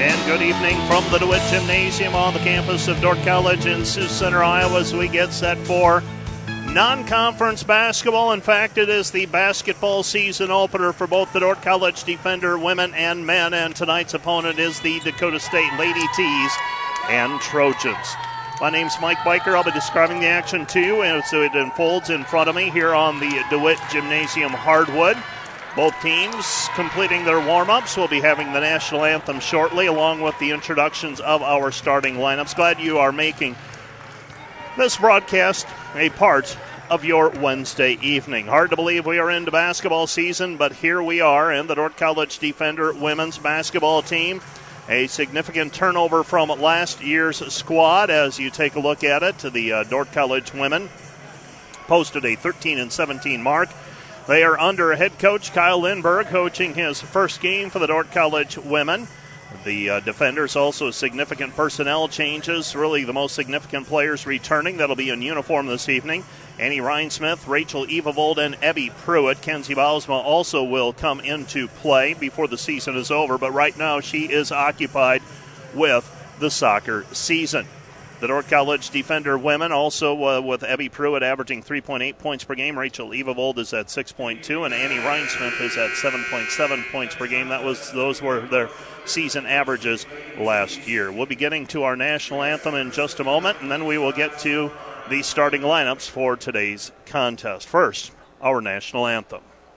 And good evening from the DeWitt Gymnasium on the campus of Dordt College in Sioux Center, Iowa, as we get set for non-conference basketball. In fact, it is the basketball season opener for both the Dordt College Defender women and men, and tonight's opponent is the Dakota State Lady Tees and Trojans. My name's Mike Biker. I'll be describing the action to you as it unfolds in front of me here on the DeWitt Gymnasium hardwood. Both teams completing their warm-ups. We'll be having the national anthem shortly, along with the introductions of our starting lineups. Glad you are making this broadcast a part of your Wednesday evening. Hard to believe we are into basketball season, but here we are, and the Dordt College Defender women's basketball team. A significant turnover from last year's squad as you take a look at it. The Dordt College women posted a 13-17 mark. They are under head coach Kyle Lindberg, coaching his first game for the Dordt College women. The Defenders also significant personnel changes, really the most significant players returning. That'll be in uniform this evening. Annie Rhinesmith, Rachel Evavold, and Ebby Pruitt. Kenzie Bausma also will come into play before the season is over, but right now she is occupied with the soccer season. The Dordt College Defender women also with Ebby Pruitt averaging 3.8 points per game. Rachel Evavold is at 6.2, and Annie Rhinesmith is at 7.7 points per game. Those were their season averages last year. We'll be getting to our national anthem in just a moment, and then we will get to the starting lineups for today's contest. First, our national anthem.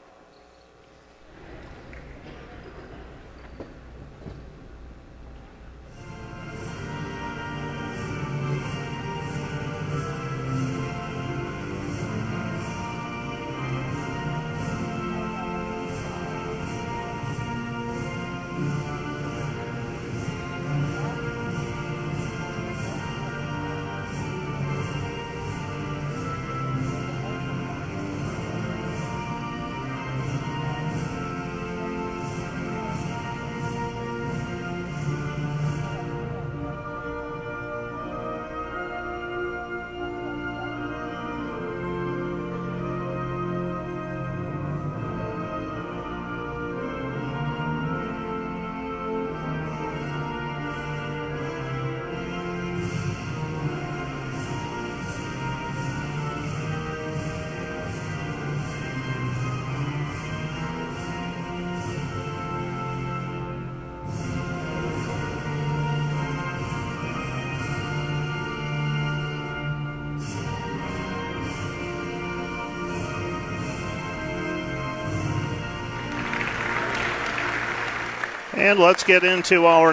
And let's get into our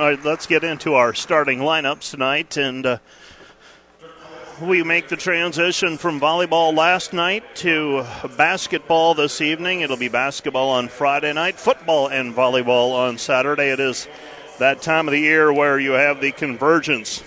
starting lineups tonight, and we make the transition from volleyball last night to basketball this evening. It'll be basketball on Friday night, football and volleyball on Saturday. It is that time of the year where you have the convergence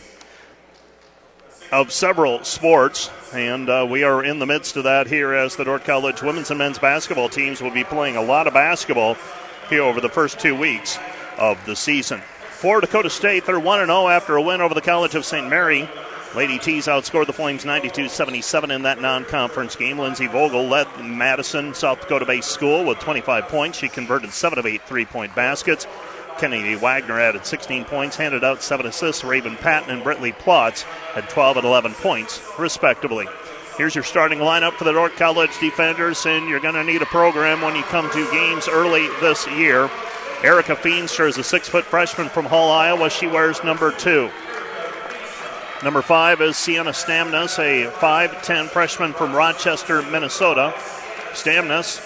of several sports, and we are in the midst of that here as the Dordt College women's and men's basketball teams will be playing a lot of basketball here over the first 2 weeks of the season. For Dakota State, they're 1-0 after a win over the College of St. Mary. Lady Tees outscored the Flames 92-77 in that non-conference game. Lindsey Vogel led Madison South Dakota-based school with 25 points. She converted 7 of 8 three-point baskets. Kennedy Wagner added 16 points, handed out 7 assists. Raven Patton and Brittany Plotz had 12 and 11 points, respectively. Here's your starting lineup for the Dordt College Defenders, and you're going to need a program when you come to games early this year. Erica Feenstra is a 6-foot freshman from Hull, Iowa. She wears number 2. Number 5 is Sienna Stamnus, a 5'10 freshman from Rochester, Minnesota. Stamnus,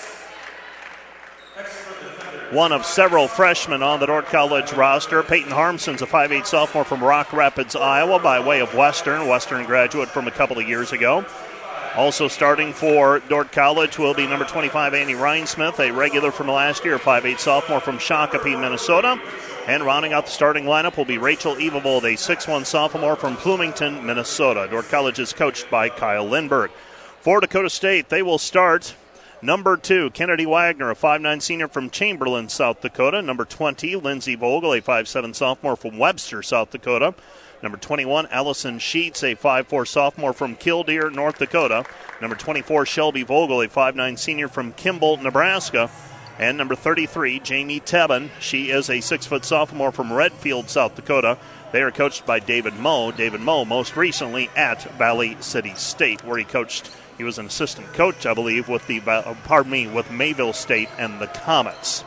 one of several freshmen on the Dordt College roster. Peyton Harmson's a 5'8 sophomore from Rock Rapids, Iowa, by way of Western. Western graduate from a couple of years ago. Also starting for Dordt College will be number 25, Annie Rhinesmith, a regular from last year, 5'8 sophomore from Shakopee, Minnesota. And rounding out the starting lineup will be Rachel Evavold, a 6'1 sophomore from Bloomington, Minnesota. Dordt College is coached by Kyle Lindberg. For Dakota State, they will start number 2, Kennedy Wagner, a 5'9 senior from Chamberlain, South Dakota. Number 20, Lindsey Vogel, a 5'7 sophomore from Webster, South Dakota. Number 21, Allison Sheets, a 5'4 sophomore from Killdeer, North Dakota. Number 24, Shelby Vogel, a 5'9 senior from Kimball, Nebraska. And number 33, Jamie Tebben. She is a 6-foot sophomore from Redfield, South Dakota. They are coached by David Moe. David Moe most recently at Valley City State, where he coached. He was an assistant coach, I believe, with with Mayville State and the Comets.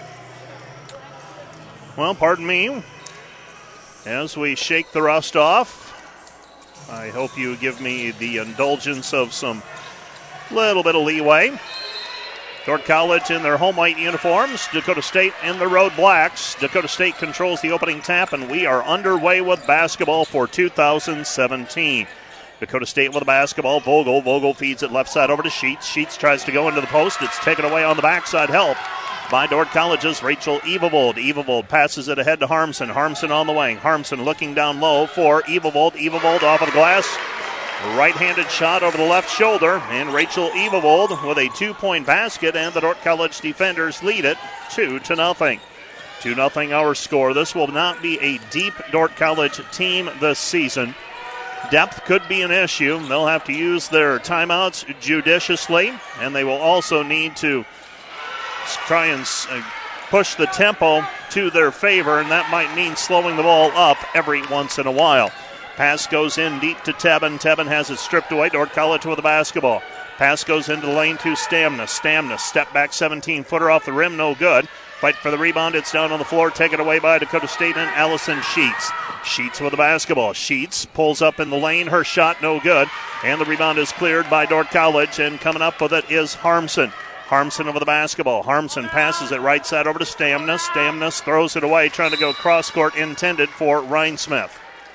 Well, pardon me, as we shake the rust off, I hope you give me the indulgence of some little bit of leeway. Dordt College in their home white uniforms, Dakota State in the road blacks. Dakota State controls the opening tap, and we are underway with basketball for 2017. Dakota State with the basketball. Vogel feeds it left side over to Sheets. Sheets tries to go into the post. It's taken away on the backside. Help by Dordt College's Rachel Evevold. Evevold passes it ahead to Harmson. Harmson on the wing. Harmson looking down low for Evevold. Evevold off of the glass. Right-handed shot over the left shoulder. And Rachel Evevold with a 2-point basket. And the Dordt College defenders lead it 2-0. 2-0 our score. This will not be a deep Dordt College team this season. Depth could be an issue. They'll have to use their timeouts judiciously, and they will also need to try and push the tempo to their favor, and that might mean slowing the ball up every once in a while. Pass goes in deep to Tebben. Tebben has it stripped away. Dordt College with the basketball. Pass goes into the lane to Stamna. Stamna, step back 17-footer off the rim, no good. Fight for the rebound. It's down on the floor. Taken away by Dakota State and Allison Sheets. Sheets with the basketball. Sheets pulls up in the lane. Her shot no good. And the rebound is cleared by Dordt College. And coming up with it is Harmson. Harmson over the basketball. Harmson passes it right side over to Stamna. Stamna throws it away, trying to go cross court, intended for Rhinesmith.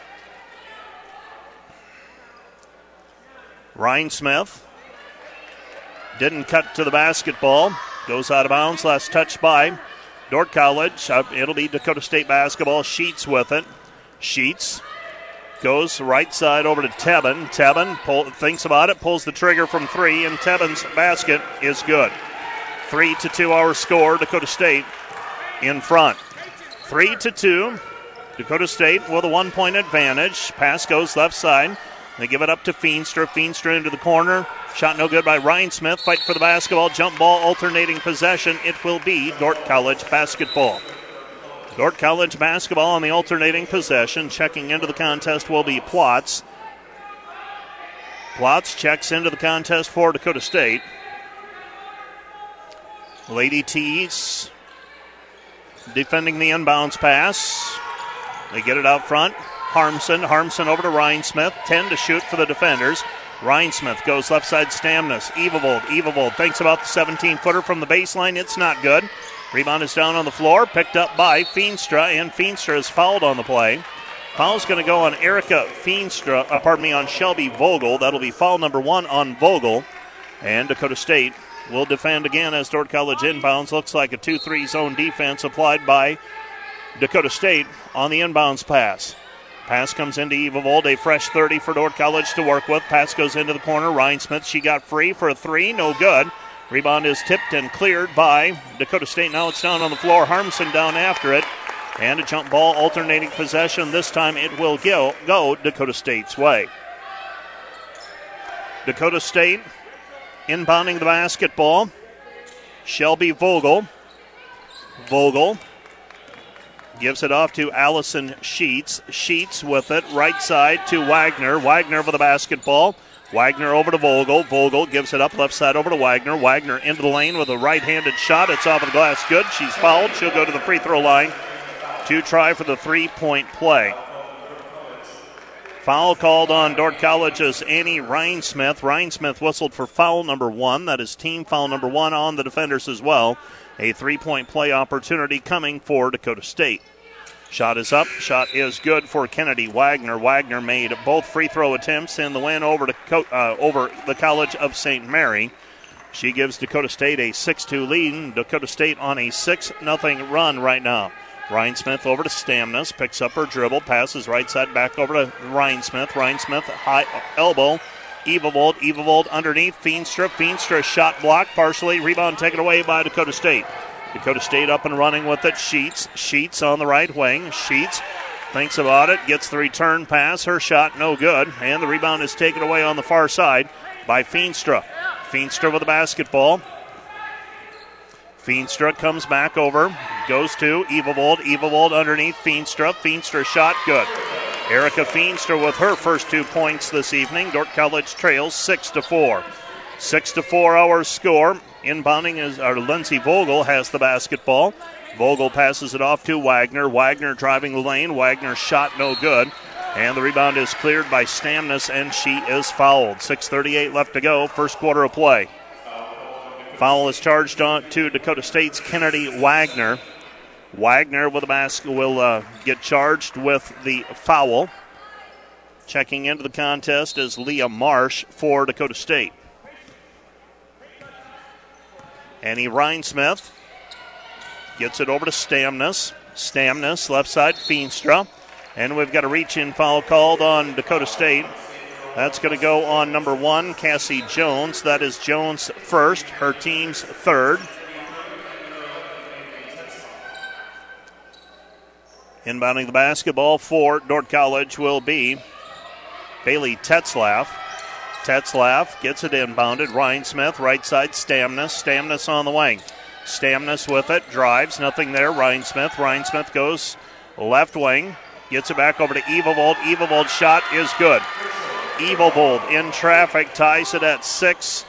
Rhinesmith didn't cut to the basketball. Goes out of bounds. Last touch by Dordt College. It'll be Dakota State basketball. Sheets with it. Sheets goes right side over to Tebben. Tebben thinks about it, pulls the trigger from three, and Tebben's basket is good. 3-2 our score. Dakota State in front. 3-2. Dakota State with a 1-point advantage. Pass goes left side. They give it up to Feenstra. Feenstra into the corner. Shot no good by Rhinesmith. Fight for the basketball. Jump ball, alternating possession. It will be Dordt College basketball. Dordt College basketball on the alternating possession. Checking into the contest will be Plotz. Plotz checks into the contest for Dakota State. Lady T's defending the inbounds pass. They get it out front. Harmson over to Rhinesmith. 10 to shoot for the defenders. Rhinesmith goes left side. Stamnas. Evevold thinks about the 17-footer from the baseline. It's not good. Rebound is down on the floor. Picked up by Feenstra, and Feenstra is fouled on the play. Foul's going to go on on Shelby Vogel. That'll be foul number 1 on Vogel. And Dakota State will defend again as Dordt College inbounds. Looks like a 2-3 zone defense applied by Dakota State on the inbounds pass. Pass comes into Evevold, a fresh 30 for Dordt College to work with. Pass goes into the corner. Rhinesmith, she got free for a 3, no good. Rebound is tipped and cleared by Dakota State. Now it's down on the floor. Harmson down after it. And a jump ball, alternating possession. This time it will go Dakota State's way. Dakota State inbounding the basketball. Shelby Vogel. Vogel gives it off to Allison Sheets. Sheets with it, right side to Wagner. Wagner over the basketball. Wagner over to Vogel. Vogel gives it up left side over to Wagner. Wagner into the lane with a right-handed shot. It's off of the glass. Good. She's fouled. She'll go to the free throw line to try for the 3-point play. Foul called on Dordt College's Annie Rhinesmith. Rhinesmith whistled for foul number 1. That is team foul number 1 on the defenders as well. A 3-point play opportunity coming for Dakota State. Shot is up. Shot is good for Kennedy Wagner. Wagner made both free throw attempts in the win over the College of St. Mary. She gives Dakota State a 6-2 lead. Dakota State on a 6-0 run right now. Rhinesmith over to Stamnas. Picks up her dribble. Passes right side back over to Rhinesmith. Rhinesmith high elbow. Evevold underneath. Feenstra shot blocked partially. Rebound taken away by Dakota State. Dakota State up and running with it. Sheets on the right wing. Sheets thinks about it. Gets the return pass. Her shot no good. And the rebound is taken away on the far side by Feenstra. Feenstra with the basketball. Feenstra comes back over, goes to Evavold. Evavold underneath Feenstra. Feenstra shot, good. Erica Feenstra with her first 2 points this evening. Dordt College trails 6-4. 6-4 our score. Inbounding is Lindsey Vogel has the basketball. Vogel passes it off to Wagner. Wagner driving the lane. Wagner's shot no good. And the rebound is cleared by Stamnus, and she is fouled. 6:38 left to go, first quarter of play. Foul is charged on to Dakota State's Kennedy Wagner. Wagner with the basket will get charged with the foul. Checking into the contest is Leah Marsh for Dakota State. Annie Rhinesmith gets it over to Stamnus. Stamnus, left side, Feenstra. And we've got a reach-in foul called on Dakota State. That's going to go on number 1, Cassie Jones. That is Jones' first, her team's third. Inbounding the basketball for Dordt College will be Bailey Tetzlaff. Tetzlaff gets it inbounded. Rhinesmith, right side, Stamnus. Stamnus on the wing. Stamnus with it, drives, nothing there. Rhinesmith. Rhinesmith goes left wing, gets it back over to Evavold. Evavold's shot is good. Evavold in traffic ties it at 6-6.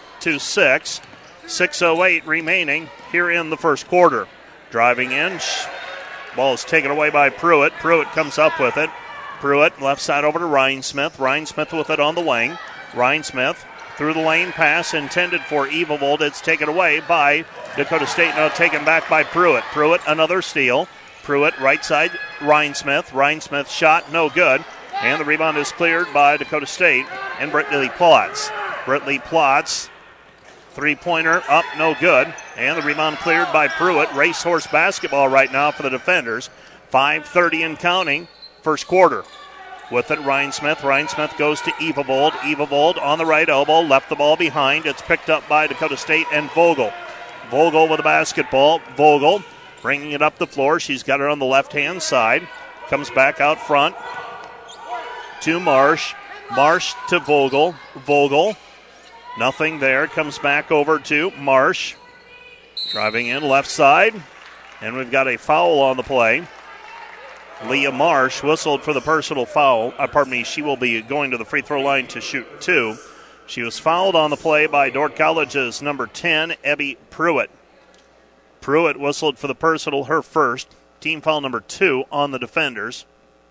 6:08 remaining here in the first quarter. Driving in, ball is taken away by Pruitt. Pruitt comes up with it. Pruitt left side over to Rhinesmith. Rhinesmith with it on the wing. Rhinesmith through the lane pass intended for Evavold. It's taken away by Dakota State, now taken back by Pruitt. Pruitt another steal. Pruitt right side, Rhinesmith. Rhinesmith shot no good. And the rebound is cleared by Dakota State and Brittany Plotz. Brittany Plotz, three-pointer up, no good. And the rebound cleared by Pruitt. Racehorse basketball right now for the defenders. 5:30 and counting, first quarter. With it, Rhinesmith. Rhinesmith goes to Evavold. Evavold on the right elbow, left the ball behind. It's picked up by Dakota State and Vogel. Vogel with the basketball. Vogel bringing it up the floor. She's got it on the left-hand side. Comes back out front to Marsh. Marsh to Vogel. Vogel, nothing there. Comes back over to Marsh. Driving in left side. And we've got a foul on the play. Leah Marsh whistled for the personal foul. She will be going to the free throw line to shoot 2. She was fouled on the play by Dordt College's number 10, Ebby Pruitt. Pruitt whistled for the personal, her first. Team foul number 2 on the defenders.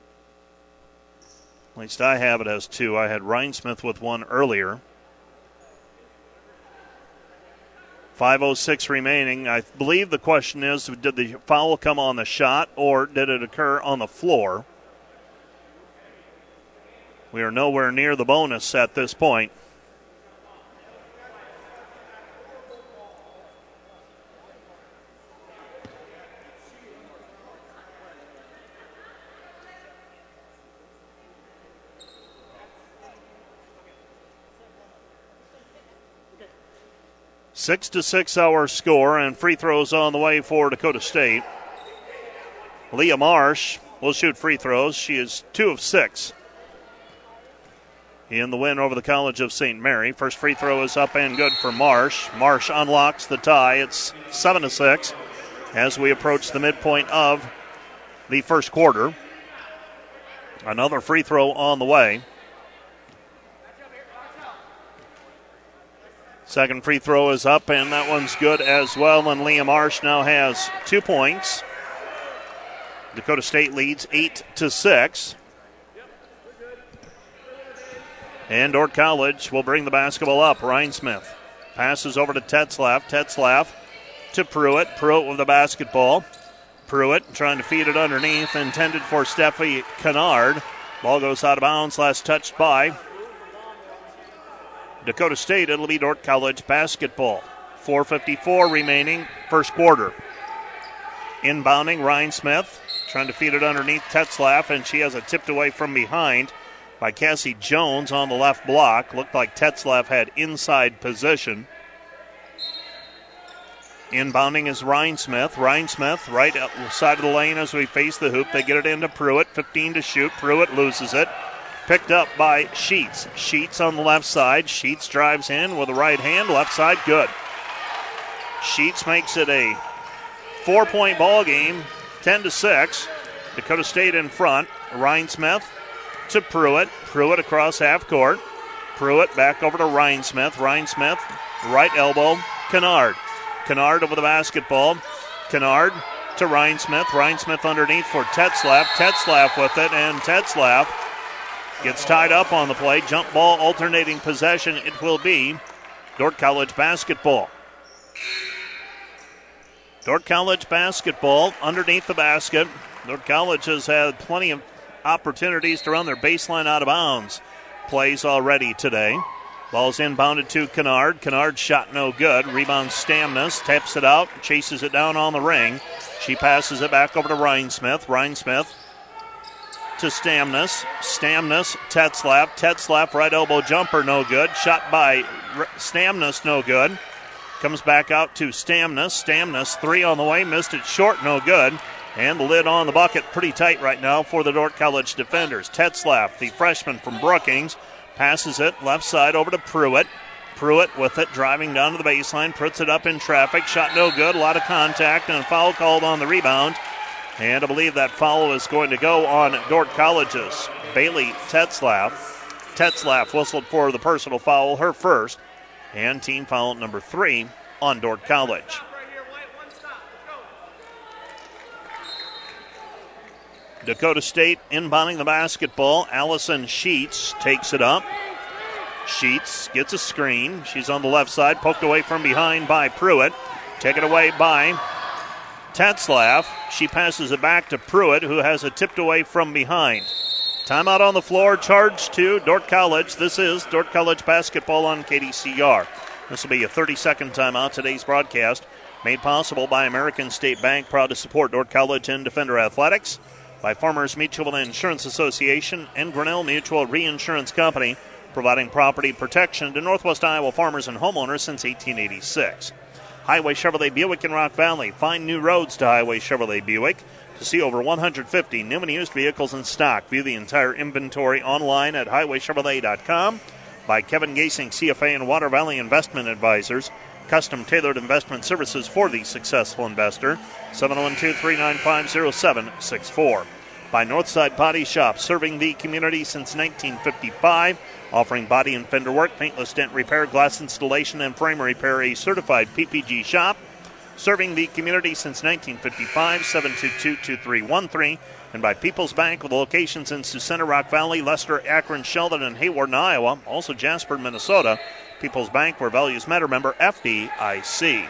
At least I have it as 2. I had Rhinesmith with 1 earlier. 5:06 remaining. I believe the question is, did the foul come on the shot or did it occur on the floor? We are nowhere near the bonus at this point. – 6-6 our score, and free throws on the way for Dakota State. Leah Marsh will shoot free throws. She is 2 of 6 in the win over the College of St. Mary. First free throw is up and good for Marsh. Marsh unlocks the tie. It's 7-6 as we approach the midpoint of the first quarter. Another free throw on the way. Second free throw is up, and that one's good as well. And Leah Marsh now has 2 points. Dakota State leads 8-6. And Dordt College will bring the basketball up. Rhinesmith passes over to Tetzlaff. Tetzlaff to Pruitt. Pruitt with the basketball. Pruitt trying to feed it underneath, intended for Steffi Kennard. Ball goes out of bounds, last touched by Dakota State. It'll be Dordt College basketball. 4:54 remaining, first quarter. Inbounding, Rhinesmith trying to feed it underneath Tetzlaff, and she has it tipped away from behind by Cassie Jones on the left block. Looked like Tetzlaff had inside position. Inbounding is Rhinesmith. Rhinesmith right side of the lane as we face the hoop. They get it into Pruitt, 15 to shoot. Pruitt loses it. Picked up by Sheets. Sheets on the left side. Sheets drives in with the right hand. Left side, good. Sheets makes it a 4-point ball game, 10-6. Dakota State in front. Rhinesmith to Pruitt. Pruitt across half court. Pruitt back over to Rhinesmith. Rhinesmith, right elbow, Kennard. Kennard over the basketball. Kennard to Rhinesmith. Rhinesmith underneath for Tetzlaff. Tetzlaff with it, and Tetzlaff gets tied up on the play. Jump ball, alternating possession. It will be Dordt College basketball. Dordt College basketball underneath the basket. Dordt College has had plenty of opportunities to run their baseline out of bounds plays already today. Ball's inbounded to Kennard. Kennard's shot no good. Rebound Stamnus. Taps it out. Chases it down on the ring. She passes it back over to Rhinesmith. Rhinesmith to Stamnus. Stamnus, Tetzlaff. Tetzlaff, right elbow jumper, no good. Shot by Stamnus, no good. Comes back out to Stamnus. Stamnus, three on the way. Missed it short, no good. And the lid on the bucket pretty tight right now for the Dordt College defenders. Tetzlaff, the freshman from Brookings, passes it left side over to Pruitt. Pruitt with it, driving down to the baseline, puts it up in traffic. Shot no good, a lot of contact, and a foul called on the rebound. And I believe that foul is going to go on Dordt College's Bailey Tetzlaff. Tetzlaff whistled for the personal foul, her first. And team foul number 3 on Dordt College. Dakota State inbounding the basketball. Allison Sheets takes it up. Sheets gets a screen. She's on the left side, poked away from behind by Pruitt. Taken away by Tetzlaff. She passes it back to Pruitt, who has it tipped away from behind. Timeout on the floor, charge to Dordt College. This is Dordt College basketball on KDCR. This will be a 30-second timeout. Today's broadcast made possible by American State Bank, proud to support Dordt College and Defender Athletics, by Farmers Mutual Insurance Association and Grinnell Mutual Reinsurance Company, providing property protection to Northwest Iowa farmers and homeowners since 1886. Highway Chevrolet Buick in Rock Valley. Find new roads to Highway Chevrolet Buick. To see over 150 new and used vehicles in stock, view the entire inventory online at highwaychevrolet.com. By Kevin Gasing, CFA and Water Valley Investment Advisors. Custom tailored investment services for the successful investor. 712-395-0764. By Northside Body Shop, serving the community since 1955, offering body and fender work, paintless dent repair, glass installation, and frame repair. A certified PPG shop, serving the community since 1955. 722-2313. And by People's Bank, with locations in Sioux Center, Rock Valley, Lester, Akron, Sheldon, and Hayward, Iowa. Also Jasper, Minnesota. People's Bank, where values matter, member FDIC.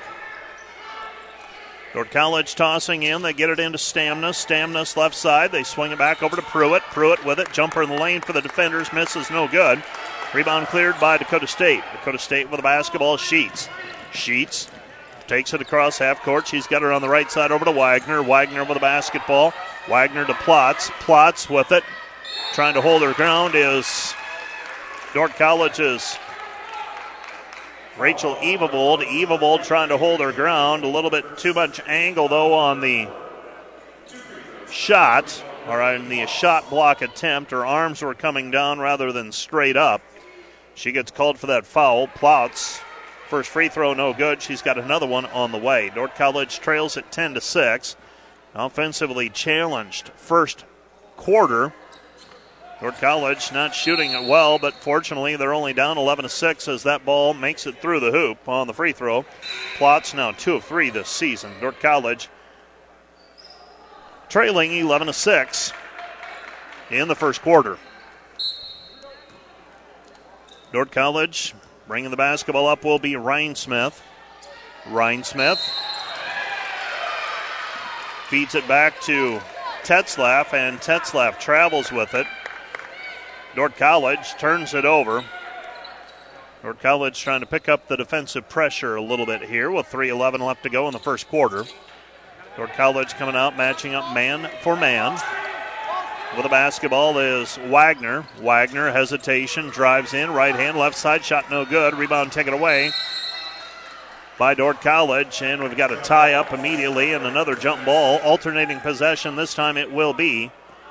Dordt College tossing in. They get it into Stamnus. Stamnus left side. They swing it back over to Pruitt. Pruitt with it. Jumper in the lane for the defenders. Misses, no good. Rebound cleared by Dakota State. Dakota State with the basketball. Sheets. Sheets takes it across half court. She's got it on the right side over to Wagner. Wagner with the basketball. Wagner to Plotz. Plotz with it. Trying to hold her ground is Dordt College's Rachel Evavold. Evavold trying to hold her ground. A little bit too much angle, though, on the shot, or on the shot block attempt. Her arms were coming down rather than straight up. She gets called for that foul. Plotz, first free throw, no good. She's got another one on the way. Dordt College trails at 10-6. Offensively challenged first quarter. Dordt College not shooting it well, but fortunately they're only down 11-6 as that ball makes it through the hoop on the free throw. Plotz now 2 of 3 this season. Dordt College trailing 11-6 in the first quarter. Dordt College bringing the basketball up will be Rhinesmith. Rhinesmith feeds it back to Tetzlaff, and Tetzlaff travels with it. Dordt College turns it over. Dordt College trying to pick up the defensive pressure a little bit here with 3:11 left to go in the first quarter. Dordt College coming out, matching up man for man. With the basketball is Wagner. Wagner, hesitation, drives in, right hand, left side, shot no good. Rebound taken away by Dordt College, and we've got a tie up immediately and another jump ball. Alternating possession, this time it will be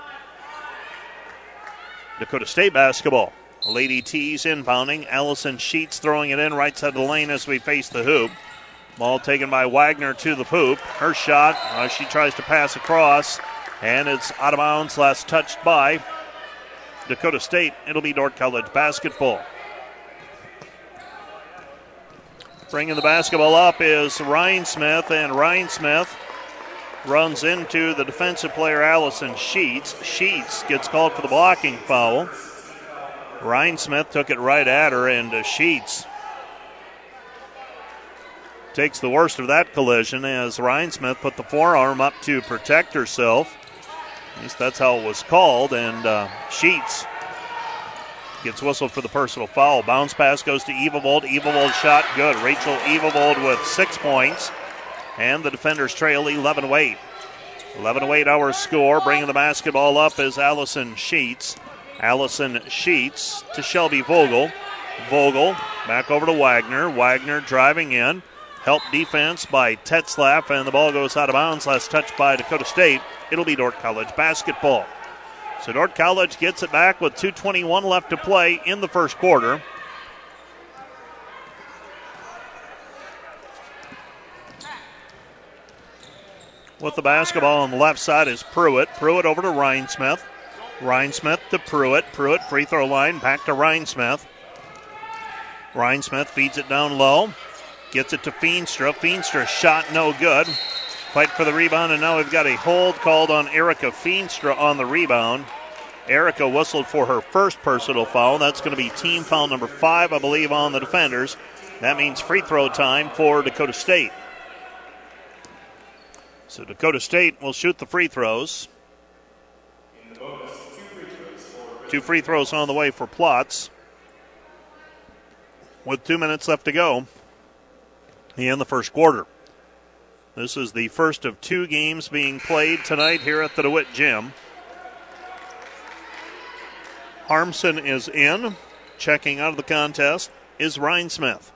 Dakota State basketball. Lady T's inbounding. Allison Sheets throwing it in right side of the lane as we face the hoop. Ball taken by Wagner to the hoop. Her shot, she tries to pass across, and it's out of bounds, last touched by Dakota State. It'll be Dordt College basketball. Bringing the basketball up is Ryan Smith, and Ryan Smith runs into the defensive player Allison Sheets. Sheets gets called for the blocking foul. Ryan Smith took it right at her, and Sheets takes the worst of that collision as Ryan Smith put the forearm up to protect herself. At least that's how it was called, and Sheets gets whistled for the personal foul. Bounce pass goes to Evavold. Evavold shot good. Rachel Evavold with 6 points, and the defenders trail 11-8. 11-8 our score. Bringing the basketball up is Allison Sheets. Allison Sheets to Shelby Vogel. Vogel back over to Wagner. Wagner driving in. Help defense by Tetzlaff, and the ball goes out of bounds. Last touch by Dakota State. It'll be Dordt College basketball. So Dordt College gets it back with 2:21 left to play in the first quarter. With the basketball on the left side is Pruitt. Pruitt over to Ryan Smith. Ryan Smith to Pruitt. Pruitt free throw line back to Ryan Smith. Ryan Smith feeds it down low. Gets it to Feenstra. Feenstra shot no good. Fight for the rebound, and now we've got a hold called on Erica Feenstra on the rebound. Erica whistled for her first personal foul. That's going to be team foul number 5, I believe, on the defenders. That means free throw time for Dakota State. So Dakota State will shoot the free throws. 2 free throws on the way for Plotz. With 2 minutes left to go in the first quarter. This is the first of 2 games being played tonight here at the DeWitt Gym. Harmson is in. Checking out of the contest is Ryan Smith.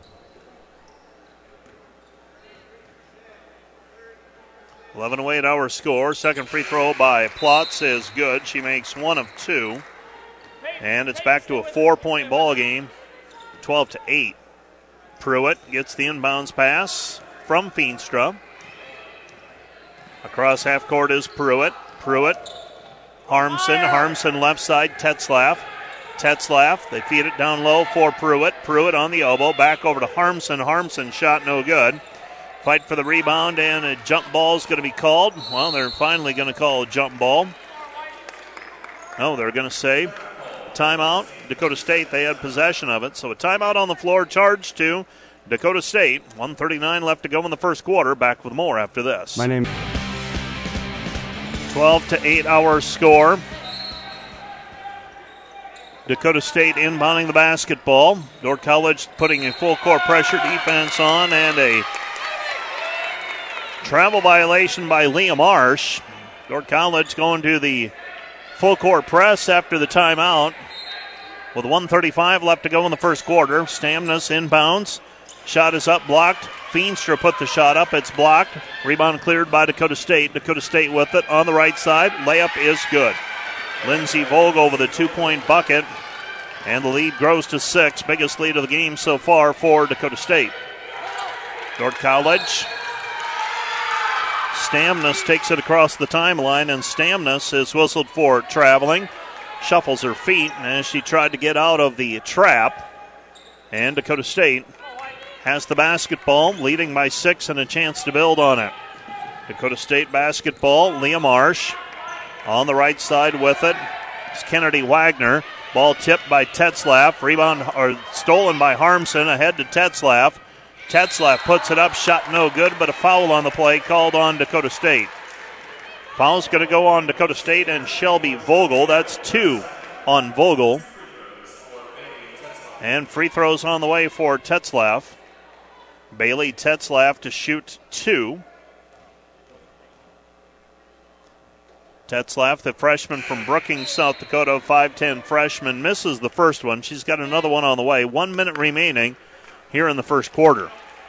.11 our score. Second free throw by Plotz is good. She makes 1 of 2. And it's back to a 4-point ball game. 12-8. Pruitt gets the inbounds pass from Feenstra. Across half court is Pruitt. Pruitt. Harmson. Harmson left side. Tetzlaff. Tetzlaff. They feed it down low for Pruitt. Pruitt on the elbow. Back over to Harmson. Harmson shot no good. Fight for the rebound, and a jump ball is going to be called. Well, they're finally going to call a jump ball. No, they're going to say timeout. Dakota State, they had possession of it. So a timeout on the floor charged to Dakota State. 1:39 left to go in the first quarter. Back with more after this. 12-8 our score. Dakota State inbounding the basketball. Dordt College putting a full court pressure defense on, and a travel violation by Leah Marsh. Dordt College going to the full court press after the timeout. With 1:35 left to go in the first quarter. Stamnas inbounds. Shot is up, blocked. Feenstra put the shot up. It's blocked. Rebound cleared by Dakota State. Dakota State with it on the right side. Layup is good. Lindsey Vogel with a 2-point bucket. And the lead grows to 6. Biggest lead of the game so far for Dakota State. Dordt College. Stamnas takes it across the timeline, and Stamnas is whistled for traveling. Shuffles her feet as she tried to get out of the trap. And Dakota State has the basketball, leading by 6 and a chance to build on it. Dakota State basketball, Leah Marsh on the right side with it. It's Kennedy Wagner. Ball tipped by Tetzlaff. Rebound or stolen by Harmson. Ahead to Tetzlaff. Tetzlaff puts it up. Shot no good, but a foul on the play called on Dakota State. Foul's going to go on Dakota State and Shelby Vogel. That's 2 on Vogel. And free throws on the way for Tetzlaff. Bailey Tetzlaff to shoot 2. Tetzlaff, the freshman from Brookings, South Dakota, 5'10 freshman, misses the first one. She's got another one on the way. 1 minute remaining here in the first quarter.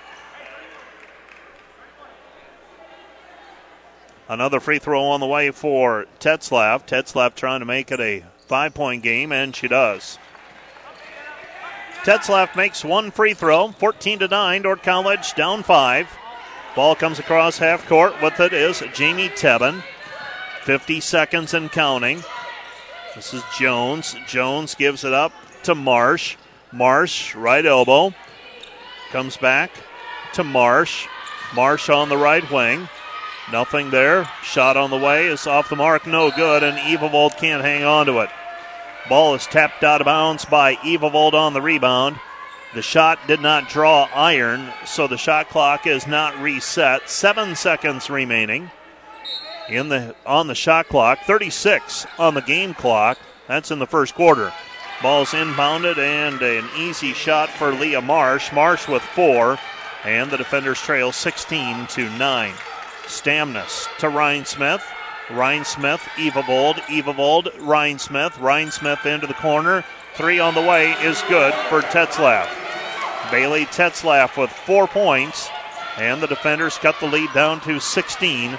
Another free throw on the way for Tetzlaff. Tetzlaff trying to make it a 5-point game, and she does. Tetzlaff makes one free throw. 14-9, Dordt College down 5. Ball comes across half court. With it is Jamie Tebben. 50 seconds and counting. This is Jones. Jones gives it up to Marsh. Marsh, right elbow. Comes back to Marsh. Marsh on the right wing. Nothing there. Shot on the way is off the mark. No good, and Evavold can't hang on to it. Ball is tapped out of bounds by Evavold on the rebound. The shot did not draw iron, so the shot clock is not reset. 7 seconds remaining on the shot clock. 36 on the game clock. That's in the first quarter. Ball's inbounded and an easy shot for Leah Marsh. Marsh with 4, and the defenders trail 16-9. Stamnus to Rhinesmith. Rhinesmith, Evavold. Evavold, Rhinesmith. Rhinesmith into the corner. 3 on the way is good for Tetzlaff. Bailey Tetzlaff with 4 points, and the defenders cut the lead down to 16-12.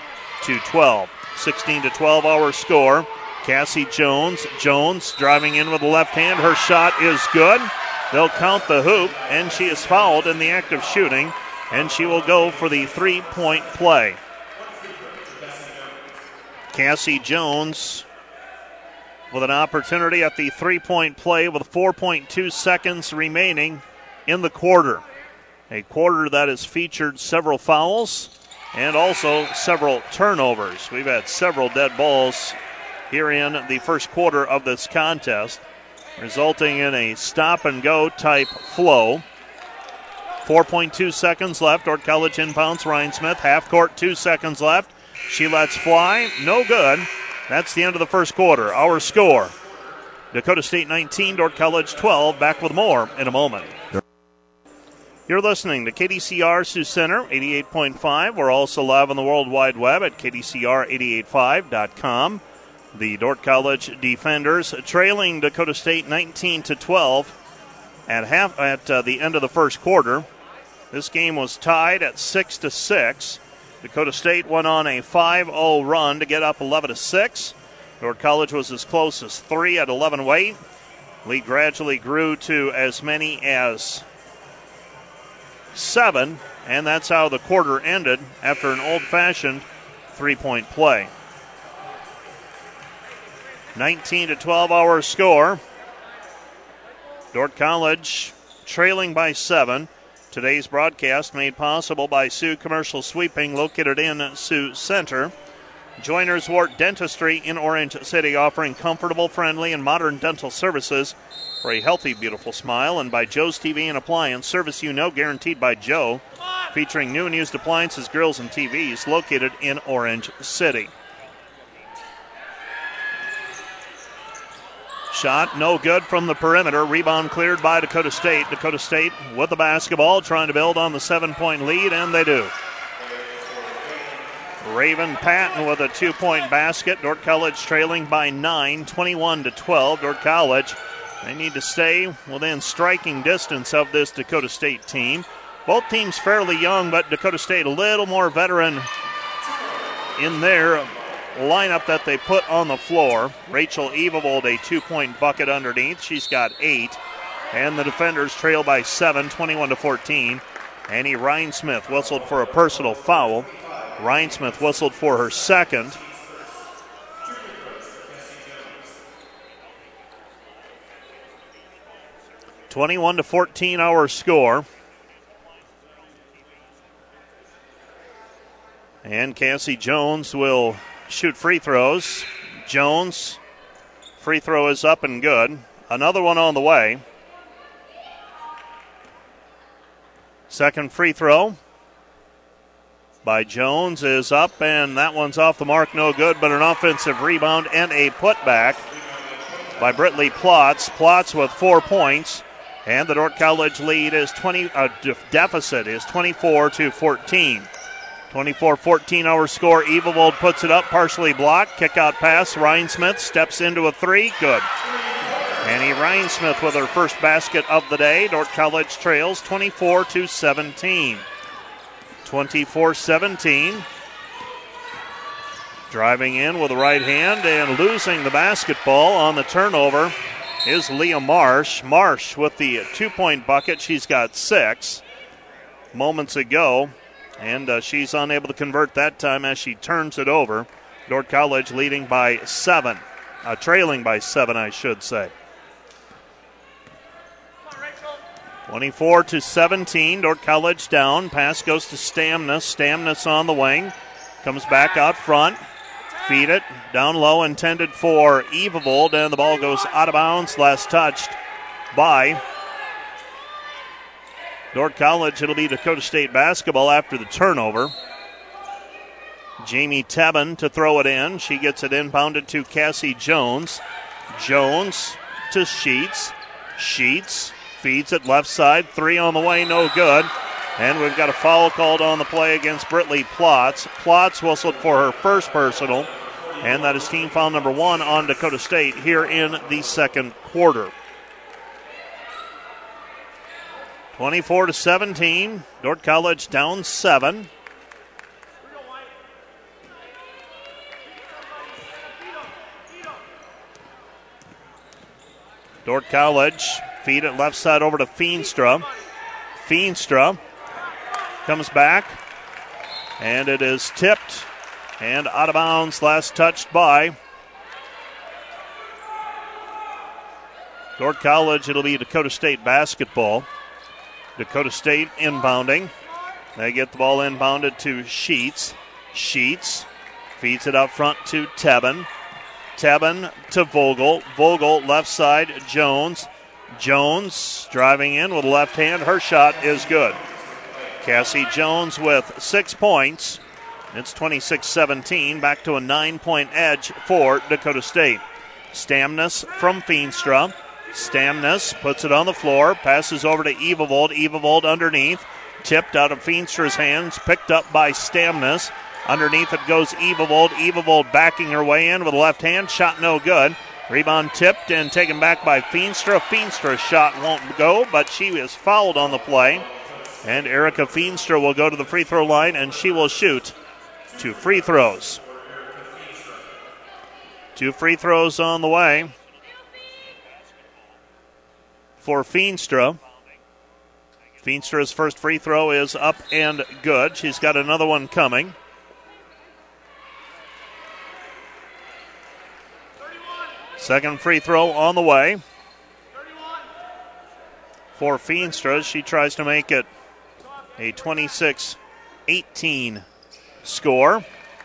16-12 our score. Cassie Jones. Jones driving in with the left hand. Her shot is good. They'll count the hoop, and she is fouled in the act of shooting, and she will go for the 3-point play. Cassie Jones with an opportunity at the 3-point play with 4.2 seconds remaining in the quarter. A quarter that has featured several fouls and also several turnovers. We've had several dead balls here in the first quarter of this contest, resulting in a stop-and-go type flow. 4.2 seconds left. Dordt College inbounds Rhinesmith. Half court, 2 seconds left. She lets fly. No good. That's the end of the first quarter. Our score, Dakota State 19, Dordt College 12. Back with more in a moment. You're listening to KDCR Sioux Center 88.5. We're also live on the World Wide Web at KDCR885.com. The Dordt College defenders trailing Dakota State 19-12 at the end of the first quarter. This game was tied at 6-6. Dakota State went on a 5-0 run to get up 11-6. Dordt College was as close as 3 at 11-8. Lead gradually grew to as many as 7, and that's how the quarter ended after an old-fashioned 3-point play. 19-12 our score. Dordt College trailing by 7. Today's broadcast made possible by Sioux Commercial Sweeping, located in Sioux Center. Joiners Wart Dentistry in Orange City, offering comfortable, friendly, and modern dental services for a healthy, beautiful smile. And by Joe's TV and Appliance, service you know, guaranteed by Joe, featuring new and used appliances, grills, and TVs, located in Orange City. Shot no good from the perimeter. Rebound cleared by Dakota State. Dakota State with the basketball, trying to build on the 7-point lead, and they do. Raven Patton with a 2-point basket. Dordt College trailing by 9, 21-12. Dordt College, they need to stay within striking distance of this Dakota State team. Both teams fairly young, but Dakota State a little more veteran in their lineup that they put on the floor. Rachel Evavold, a 2-point bucket underneath. She's got 8. And the defenders trail by 7, 21-14. Annie Rhinesmith whistled for a personal foul. Rhinesmith whistled for her second. (21-14) our score. And Cassie Jones will shoot free throws. Jones, free throw is up and good. Another one on the way. Second free throw by Jones is up, and that one's off the mark, no good, but an offensive rebound and a putback by Brittany Plotz. Plotz with 4 points, and the Dordt College lead is deficit is 24-14. 24-14 our score. Evavold puts it up, partially blocked. Kick out pass. Rhinesmith steps into a 3. Good. Annie Rhinesmith with her first basket of the day. Dordt College trails 24-17. 24-17. Driving in with the right hand and losing the basketball on the turnover is Leah Marsh. Marsh with the 2-point bucket. She's got 6 moments ago, and she's unable to convert that time as she turns it over. Dordt College leading by 7, trailing by 7, I should say. 24-17, Dordt College down. Pass goes to Stamnus. Stamnus on the wing. Comes back out front. Feed it down low, intended for Evavold, and the ball goes out of bounds. Last touched by Dordt College. It'll be Dakota State basketball after the turnover. Jamie Tebben to throw it in. She gets it inbounded to Cassie Jones. Jones to Sheets. Sheets feeds it left side. 3 on the way, no good. And we've got a foul called on the play against Britley Plotz. Plotz whistled for her first personal, and that is team foul number 1 on Dakota State here in the second quarter. 24-17, Dordt College down 7. Dordt College feed it left side over to Feenstra. Feenstra comes back, and it is tipped and out of bounds. Last touched by Dordt College. It'll be Dakota State basketball. Dakota State inbounding. They get the ball inbounded to Sheets. Sheets feeds it up front to Tebben. Tebben to Vogel. Vogel left side, Jones. Jones driving in with the left hand. Her shot is good. Cassie Jones with 6 points. It's 26-17. Back to a 9-point edge for Dakota State. Stamnus from Feenstra. Stamnus puts it on the floor. Passes over to Evavold. Evavold underneath. Tipped out of Feenstra's hands. Picked up by Stamnus. Underneath it goes Evavold. Evavold backing her way in with a left hand. Shot no good. Rebound tipped and taken back by Feenstra. Feenstra's shot won't go, but she is fouled on the play. And Erica Feenstra will go to the free throw line, and she will shoot 2 free throws. 2 free throws on the way for Feenstra. Feenstra's first free throw is up and good. She's got another one coming. Second free throw on the way for Feenstra. She tries to make it a 26-18 score.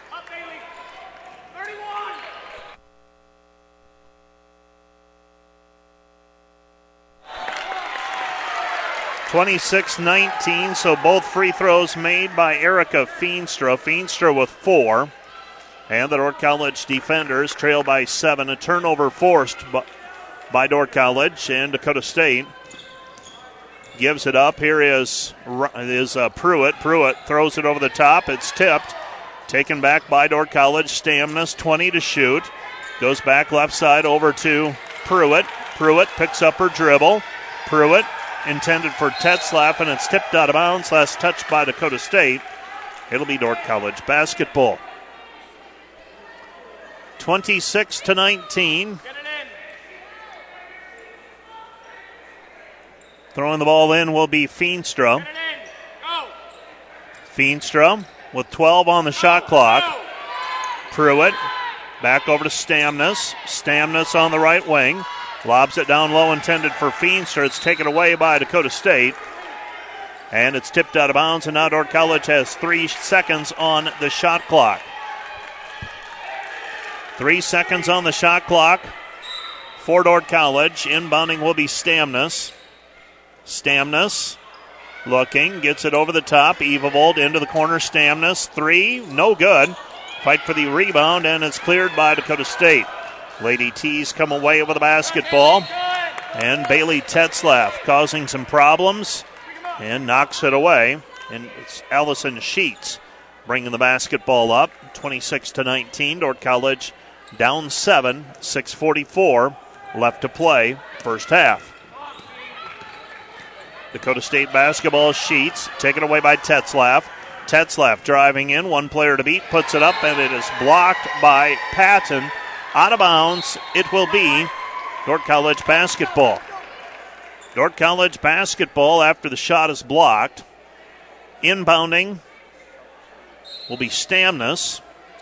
26-19, so both free throws made by Erica Feenstra. Feenstra with 4. And the Dordt College defenders trail by 7. A turnover forced by Dordt College, and Dakota State gives it up. Here is Pruitt. Pruitt throws it over the top. It's tipped. Taken back by Dordt College. Stamnus, 20 to shoot. Goes back left side over to Pruitt. Pruitt picks up her dribble. Pruitt intended for Tetzlaff, and it's tipped out of bounds. Last touch by Dakota State. It'll be Dordt College basketball. 26-19. Throwing the ball in will be Feenstra. Feenstra with 12 on the shot clock. Pruitt back over to Stamnus. Stamnus on the right wing. Lobs it down low, intended for Feenstra. It's taken away by Dakota State. And it's tipped out of bounds, and now Dordt College has 3 seconds on the shot clock. 3 seconds on the shot clock for Dordt College. Inbounding will be Stamnus. Stamnus looking, gets it over the top. Evavold into the corner. Stamnus, 3, no good. Fight for the rebound, and it's cleared by Dakota State. Lady T's come away with the basketball. And Bailey Tetzlaff causing some problems and knocks it away. And it's Allison Sheets bringing the basketball up. 26-19. Dordt College down 7. 6:44 left to play. First half. Dakota State basketball. Sheets taken away by Tetzlaff. Tetzlaff driving in. One player to beat. Puts it up, and it is blocked by Patton. Out of bounds, it will be Dordt College basketball. Dordt College basketball after the shot is blocked. Inbounding will be Stamnus.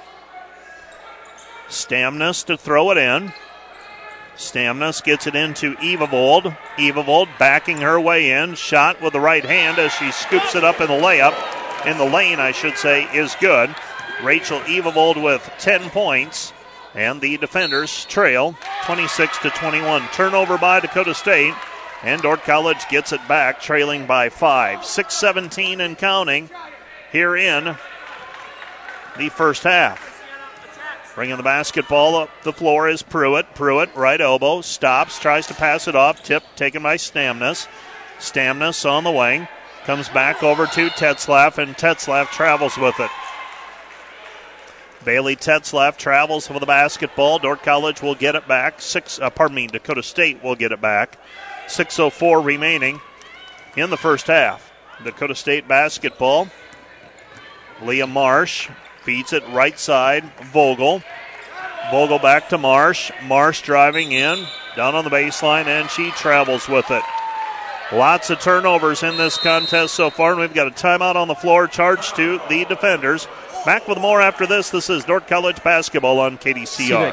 Stamnus to throw it in. Stamnus gets it into Evavold. Evavold backing her way in. Shot with the right hand as she scoops it up in the layup. In the lane, I should say, is good. Rachel Evavold with 10 points. And the defenders trail 26-21. Turnover by Dakota State. And Dordt College gets it back, trailing by 5. 6:17 and counting here in the first half. Bringing the basketball up the floor is Pruitt. Pruitt, right elbow, stops, tries to pass it off. Tip taken by Stamnus. Stamnus on the wing. Comes back over to Tetzlaff, and Tetzlaff travels with it. Bailey Tetzlaff travels with the basketball. Dordt College will get it back. Dakota State will get it back. 6:04 remaining in the first half. Dakota State basketball. Leah Marsh feeds it right side. Vogel. Vogel back to Marsh. Marsh driving in, down on the baseline, and she travels with it. Lots of turnovers in this contest so far, and we've got a timeout on the floor charged to the defenders. Back with more after this. This is Dordt College basketball on KDCR.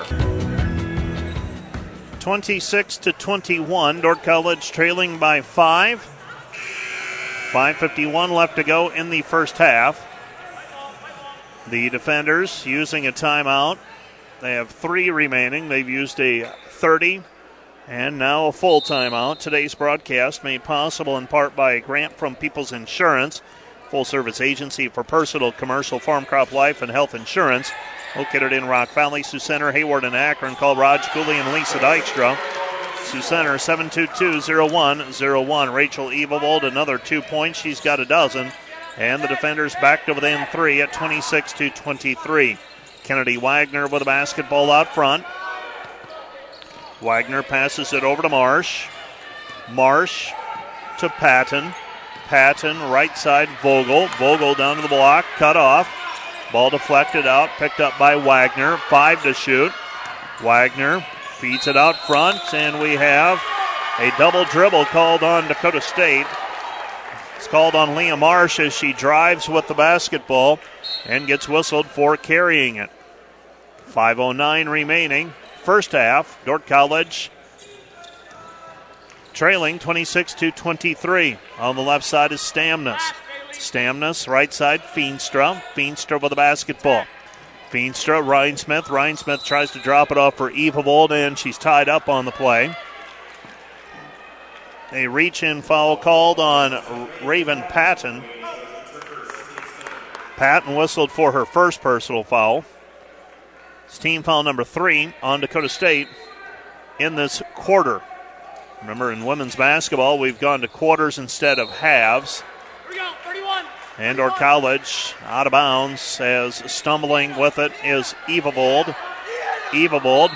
26-21. Dordt College trailing by 5. 5:51 left to go in the first half. The defenders using a timeout. They have 3 remaining. They've used a 30 and now a full timeout. Today's broadcast made possible in part by a grant from People's Insurance, full-service agency for personal, commercial, farm, crop, life, and health insurance. Located in Rock Valley, Sioux Center, Hayward, and Akron. Call Raj Cooley and Lisa Dykstra. Sioux Center, 722-0101. Rachel Evavold, another 2 points. She's got a dozen. And the defenders back to within 3 at 26-23. Kennedy Wagner with the basketball out front. Wagner passes it over to Marsh. Marsh to Patton. Patton, right side, Vogel. Vogel down to the block, cut off. Ball deflected out, picked up by Wagner. 5 to shoot. Wagner feeds it out front, and we have a double dribble called on Dakota State. It's called on Leah Marsh as she drives with the basketball and gets whistled for carrying it. 5:09 remaining. First half, Dordt College trailing 26-23. On the left side is Stamnus. Stamnus, right side, Feenstra. Feenstra with the basketball. Feenstra, Ryan Smith. Ryan Smith tries to drop it off for Evavold, and she's tied up on the play. A reach-in foul called on Raven Patton. Patton whistled for her first personal foul. It's team foul number 3 on Dakota State in this quarter. Remember, in women's basketball, we've gone to quarters instead of halves. And Dordt College out of bounds as stumbling with it is Evavold. Evavold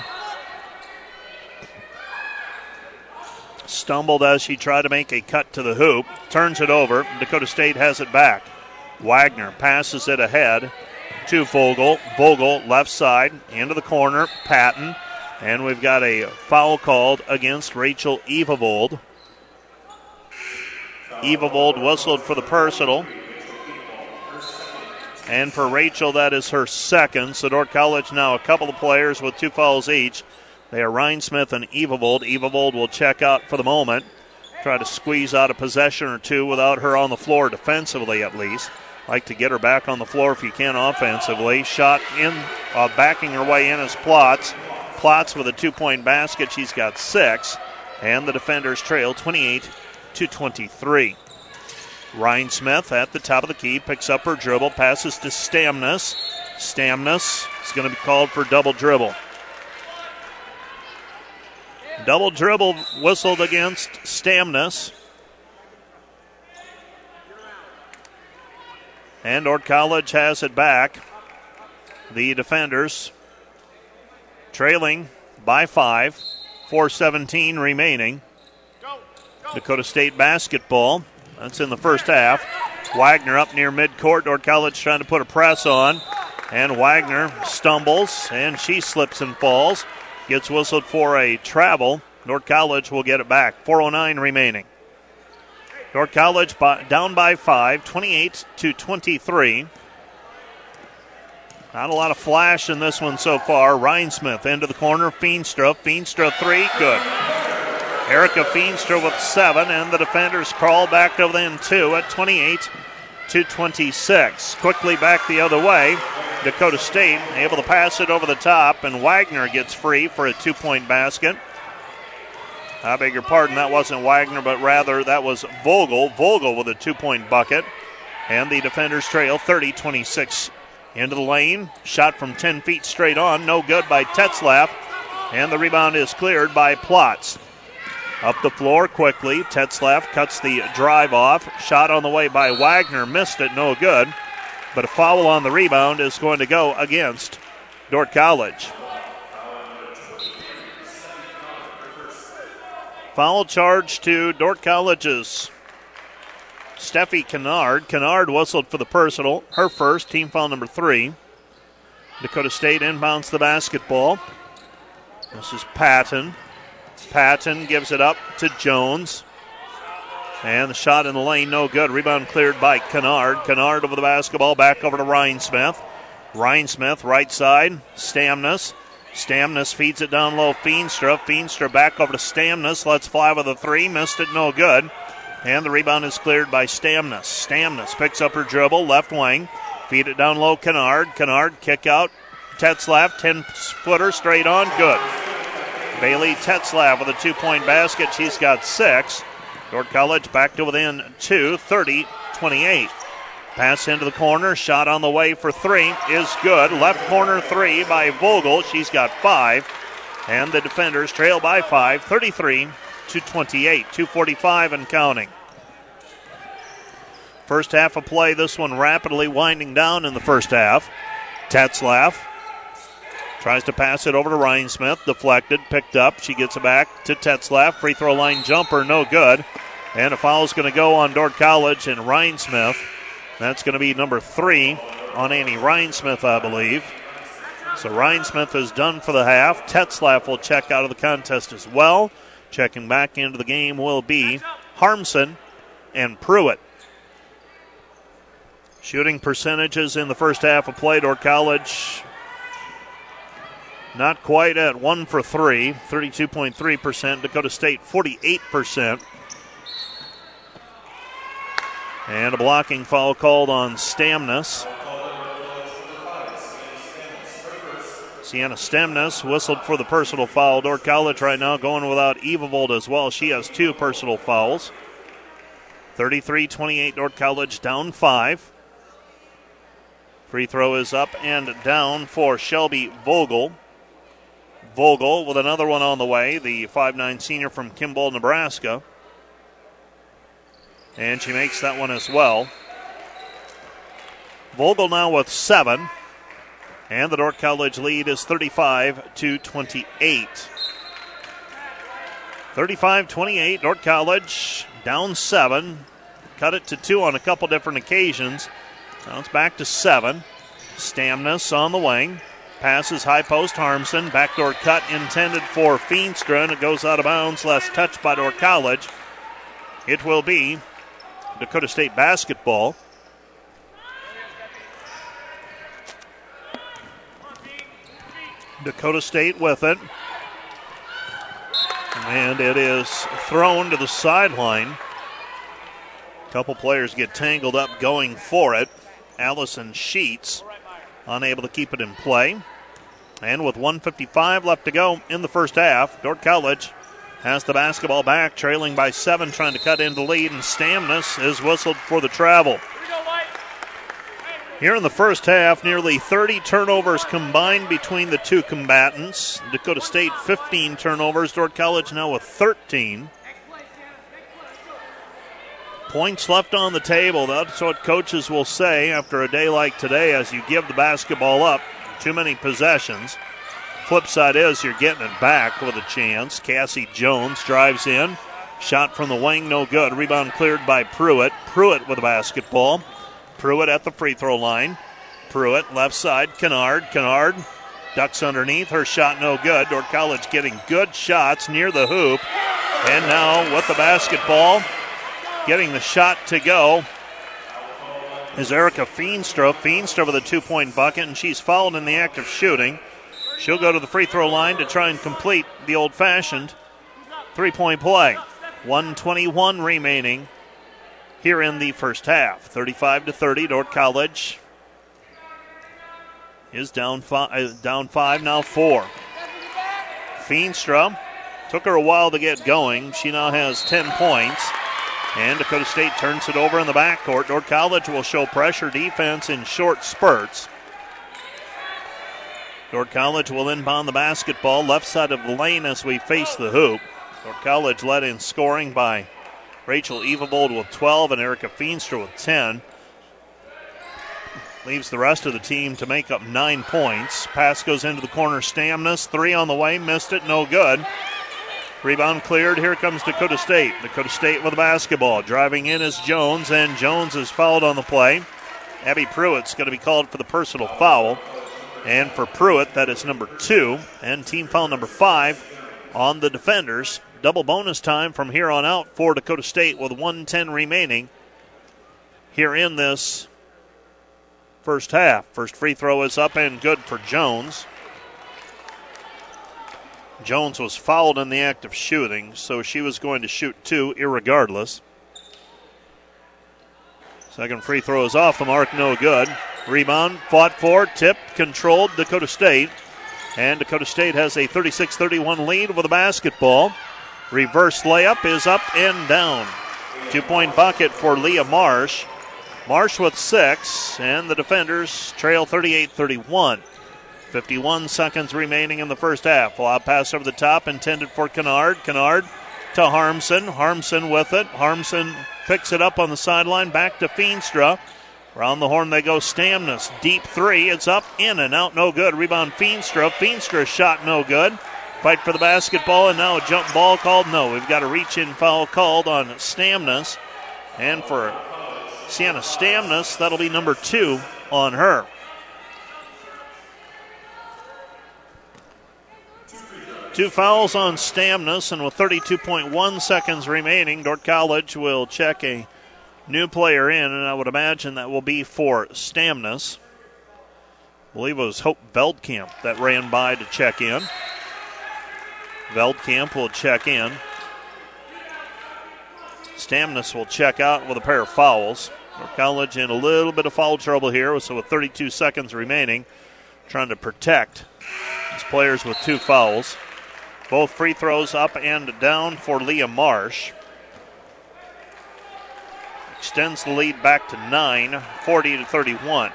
stumbled as she tried to make a cut to the hoop. Turns it over. Dakota State has it back. Wagner passes it ahead to Vogel. Vogel left side into the corner. Patton. And we've got a foul called against Rachel Evavold. Evavold whistled for the personal. And for Rachel, that is her second. So Dordt College now a couple of players with 2 fouls each. They are Ryan Smith and Evavold. Evavold will check out for the moment. Try to squeeze out a possession or 2 without her on the floor defensively at least. Like to get her back on the floor if you can offensively. Shot in, backing her way in is Plotz. Plotz with a 2-point basket. She's got 6. And the defenders trail 28-23. Ryan Smith at the top of the key, picks up her dribble, passes to Stamnus. Stamnus is going to be called for double dribble. Double dribble whistled against Stamnus. And Dordt College has it back. The defenders trailing by 5, 4:17 remaining. Dakota State basketball. That's in the first half. Wagner up near midcourt. Dordt College trying to put a press on. And Wagner stumbles, and she slips and falls. Gets whistled for a travel Dordt College will get it back. 4:09 remaining. Dordt College down by 5, 28-23. Not a lot of flash in this one so far. Rhinesmith into the corner. Feenstra. Feenstra 3. Good. Erica Feenstra with 7, and the defenders crawl back to within 2 at 28-26. Quickly back the other way. Dakota State able to pass it over the top, and Wagner gets free for a 2-point basket. I beg your pardon, that wasn't Wagner, but rather that was Vogel. Vogel with a 2-point bucket. And the defenders trail 30-26. Into the lane. Shot from 10 feet straight on. No good by Tetzlaff. And the rebound is cleared by Plotz. Up the floor quickly. Tetzlaff cuts the drive off. Shot on the way by Wagner. Missed it. No good. But a foul on the rebound is going to go against Dordt College. Foul charge to Dordt College's Steffi Kennard. Kennard whistled for the personal. Her first, team foul number 3. Dakota State inbounds the basketball. This is Patton. Patton gives it up to Jones. And the shot in the lane, no good. Rebound cleared by Kennard. Kennard over the basketball, back over to Rhinesmith. Rhinesmith, right side. Stamnus. Stamnus feeds it down low. Feenstra. Feenstra back over to Stamnus. Let's fly with a 3. Missed it, no good. And the rebound is cleared by Stamnus. Stamnus picks up her dribble, left wing. Feed it down low, Kennard. Kennard kick out. Tetzlaff, 10-footer straight on, good. Bailey Tetzlaff with a 2-point basket. She's got 6. Dordt College back to within 2, 30-28. Pass into the corner. Shot on the way for 3 is good. Left corner 3 by Vogel. She's got 5. And the defenders trail by 5, 33-28. 2:45 and counting. First half of play. This one rapidly winding down in the first half. Tetzlaff tries to pass it over to Rhinesmith. Deflected, picked up. She gets it back to Tetzlaff. Free throw line jumper, no good. And a foul is going to go on Dordt College and Rhinesmith. That's going to be number 3 on Annie Rhinesmith, I believe. So Rhinesmith is done for the half. Tetzlaff will check out of the contest as well. Checking back into the game will be Harmson and Pruitt. Shooting percentages in the first half of play. Dordt College not quite at 1 for 3, 32.3%. Dakota State 48%. And a blocking foul called on Stamnus. Sienna Stamnus whistled for the personal foul. Dordt College right now going without Evavold as well. She has 2 personal fouls. 33-28, Dordt College down 5. Free throw is up and down for Shelby Vogel. Vogel with another one on the way, the 5'9 senior from Kimball, Nebraska. And she makes that one as well. Vogel now with 7. And the Dordt College lead is 35-28. 35-28, Dordt College down 7. Cut it to 2 on a couple different occasions. Now it's back to 7. Stamnus on the wing. Passes high post, Harmson. Backdoor cut intended for Feenstra, and it goes out of bounds. Last touch by Dordt College. It will be Dakota State basketball. Dakota State with it. And it is thrown to the sideline. A couple players get tangled up going for it. Allison Sheets unable to keep it in play. And with 1:55 left to go in the first half, Dordt College has the basketball back, trailing by 7, trying to cut into the lead, and Stamnus is whistled for the travel. Here in the first half, nearly 30 turnovers combined between the two combatants. Dakota State 15 turnovers, Dordt College now with 13. Points left on the table. That's what coaches will say after a day like today as you give the basketball up. Too many possessions. Flip side is you're getting it back with a chance. Cassie Jones drives in. Shot from the wing, no good. Rebound cleared by Pruitt. Pruitt with the basketball. Pruitt at the free throw line. Pruitt left side. Kennard. Kennard Ducks underneath. Her shot no good. Dordt College getting good shots near the hoop. And now with the basketball, getting the shot to go is Erica Feenstra. Feenstra with a 2-point bucket, and she's fouled in the act of shooting. She'll go to the free throw line to try and complete the old-fashioned three-point play. 1:21 remaining here in the first half. 35-30, Dordt College is down five, now 4. Feenstra, took her a while to get going. She now has 10 points. And Dakota State turns it over in the backcourt. Dordt College will show pressure defense in short spurts. Dordt College will inbound the basketball left side of the lane as we face the hoop. Dordt College led in scoring by Rachel Evebold with 12 and Erica Feenstra with 10. Leaves the rest of the team to make up 9 points. Pass goes into the corner. Stamnus, 3 on the way, missed it, no good. Rebound cleared. Here comes Dakota State. Dakota State with the basketball. Driving in is Jones, and Jones is fouled on the play. Abby Pruitt's going to be called for the personal foul. And for Pruitt, that is number 2, and team foul number 5 on the defenders. Double bonus time from here on out for Dakota State with 1:10 remaining here in this first half. First free throw is up and good for Jones. Jones was fouled in the act of shooting, so she was going to shoot 2 irregardless. Second free throw is off the mark, no good. Rebound, fought for, tipped, controlled Dakota State. And Dakota State has a 36-31 lead with the basketball. Reverse layup is up and down. 2-point bucket for Leah Marsh. Marsh with 6, and the defenders trail 38-31. 51 seconds remaining in the first half. Lob pass over the top intended for Kennard. Kennard to Harmson. Harmson with it. Harmson picks it up on the sideline. Back to Feenstra. Around the horn they go. Stamnus. Deep 3. It's up, in and out. No good. Rebound Feenstra. Feenstra's shot no good. Fight for the basketball, and now a jump ball called. No, we've got a reach-in foul called on Stamnus. And for Sienna Stamnus, that'll be number 2 on her. Two fouls on Stamnus, and with 32.1 seconds remaining, Dordt College will check a new player in, and I would imagine that will be for Stamnus. I believe it was Hope Veldkamp that ran by to check in. Veldkamp will check in. Stamnus will check out with a pair of fouls. Dordt College in a little bit of foul trouble here, so with 32 seconds remaining, trying to protect these players with 2 fouls. Both free throws up and down for Leah Marsh. Extends the lead back to 9, 40-31.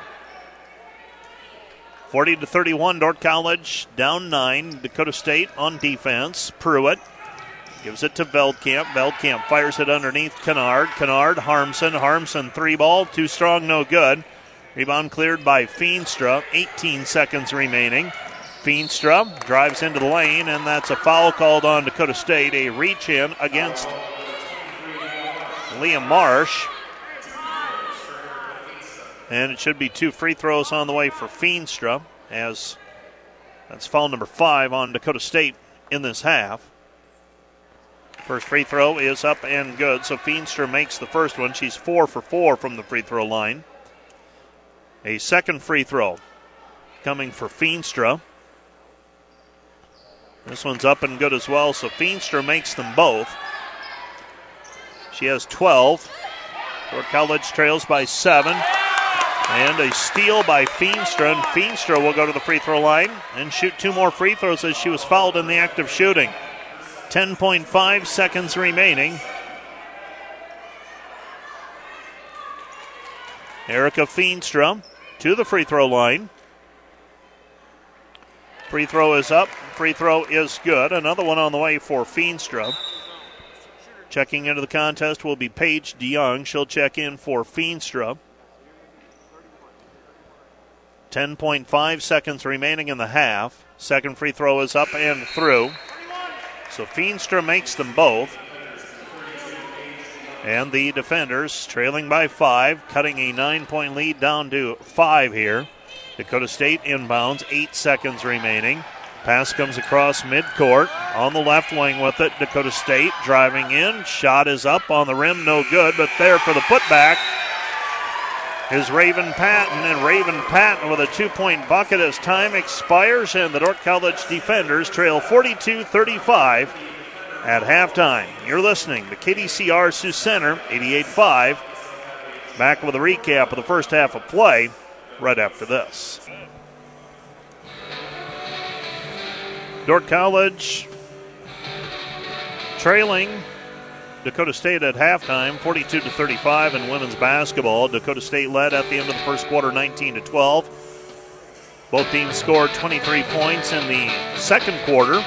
40-31, Dordt College down 9. Dakota State on defense. Pruitt gives it to Veldkamp. Veldkamp fires it underneath Kennard. Kennard, Harmson. Harmson 3-ball, too strong, no good. Rebound cleared by Feenstra. 18 seconds remaining. Feenstra drives into the lane, and that's a foul called on Dakota State. A reach-in against Leah Marsh. And it should be 2 free throws on the way for Feenstra, as that's foul number 5 on Dakota State in this half. First free throw is up and good, so Feenstra makes the first one. She's 4 for 4 from the free throw line. A second free throw coming for Feenstra. This one's up and good as well, so Feenstra makes them both. She has 12. Dordt College trails by 7. And a steal by Feenstra, and Feenstra will go to the free throw line and shoot 2 more free throws as she was fouled in the act of shooting. 10.5 seconds remaining. Erica Feenstra to the free throw line. Free throw is up. Free throw is good. Another one on the way for Feenstra. Checking into the contest will be Paige DeYoung. She'll check in for Feenstra. 10.5 seconds remaining in the half. Second free throw is up and through. So Feenstra makes them both. And the defenders trailing by 5, cutting a 9-point lead down to 5 here. Dakota State inbounds, 8 seconds remaining. Pass comes across midcourt. On the left wing with it, Dakota State driving in. Shot is up on the rim, no good, but there for the putback is Raven Patton. And Raven Patton with a 2-point bucket as time expires, and the Dordt College defenders trail 42-35 at halftime. You're listening to KDCR Sioux Center, 88.5. Back with a recap of the first half of play right after this. Dordt College trailing Dakota State at halftime, 42-35 in women's basketball. Dakota State led at the end of the first quarter, 19-12. Both teams scored 23 points in the second quarter.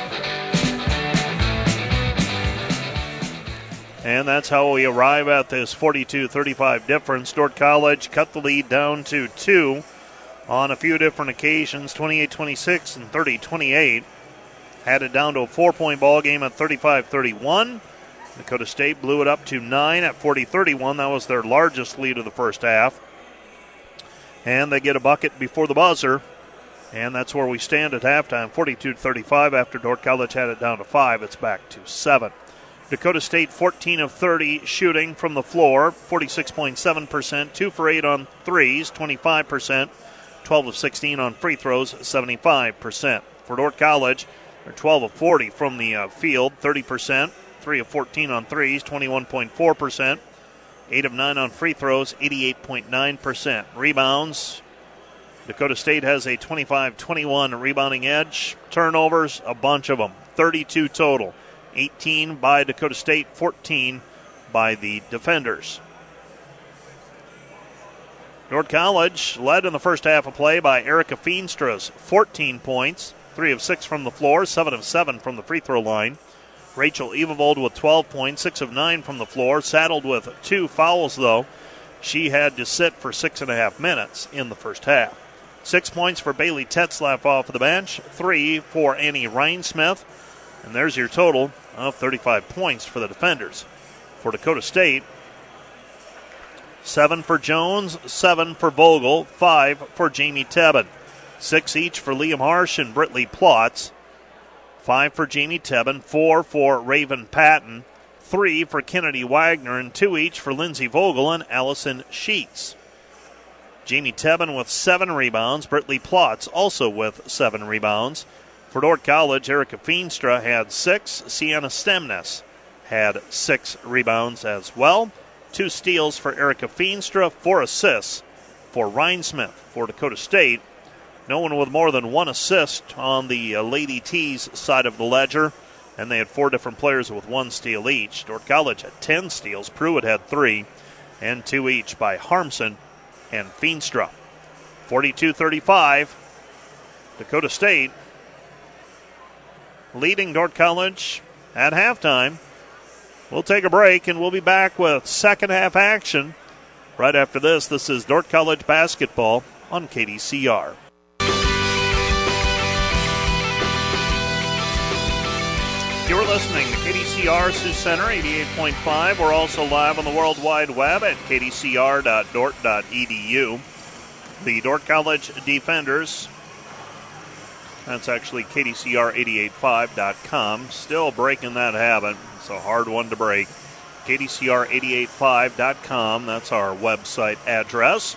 And that's how we arrive at this 42-35 difference. Dordt College cut the lead down to 2 on a few different occasions, 28-26 and 30-28. Had it down to a 4-point ball game at 35-31. Dakota State blew it up to 9 at 40-31. That was their largest lead of the first half. And they get a bucket before the buzzer. And that's where we stand at halftime, 42-35. After Dordt College had it down to 5, it's back to 7. Dakota State 14 of 30 shooting from the floor, 46.7%, 2 for 8 on threes, 25%, 12 of 16 on free throws, 75%. For Dordt College, they're 12 of 40 from the field, 30%, 3 of 14 on threes, 21.4%, 8 of 9 on free throws, 88.9%. Rebounds, Dakota State has a 25-21 rebounding edge. Turnovers, a bunch of them, 32 total. 18 by Dakota State, 14 by the defenders. Dordt College led in the first half of play by Erica Feenstra's 14 points, 3 of 6 from the floor, 7 of 7 from the free throw line. Rachel Evavold with 12 points, 6 of 9 from the floor, saddled with 2 fouls though. She had to sit for 6.5 minutes in the first half. 6 points for Bailey Tetzlaff off of the bench, 3 for Annie Rhinesmith. And there's your total of 35 points for the defenders. For Dakota State, 7 for Jones, 7 for Vogel, 5 for Jamie Tebben. 6 each for Liam Harsh and Britley Plotz. 5 for Jamie Tebben, 4 for Raven Patton, 3 for Kennedy Wagner, and 2 each for Lindsey Vogel and Allison Sheets. Jamie Tebben with 7 rebounds, Britley Plotz also with 7 rebounds. For Dordt College, Erica Feenstra had 6. Sienna Stemness had 6 rebounds as well. 2 steals for Erica Feenstra, 4 assists for Rhinesmith. For Dakota State, no one with more than 1 assist on the Lady T's side of the ledger, and they had 4 different players with 1 steal each. Dordt College had 10 steals. Pruitt had 3, and 2 each by Harmson and Feenstra. 42-35, Dakota State leading Dordt College at halftime. We'll take a break, and we'll be back with second half action right after this. This is Dordt College basketball on KDCR. You're listening to KDCR Sioux Center, 88.5. We're also live on the World Wide Web at kdcr.dort.edu. The Dordt College defenders, that's actually KDCR885.com. Still breaking that habit. It's a hard one to break. KDCR885.com. That's our website address.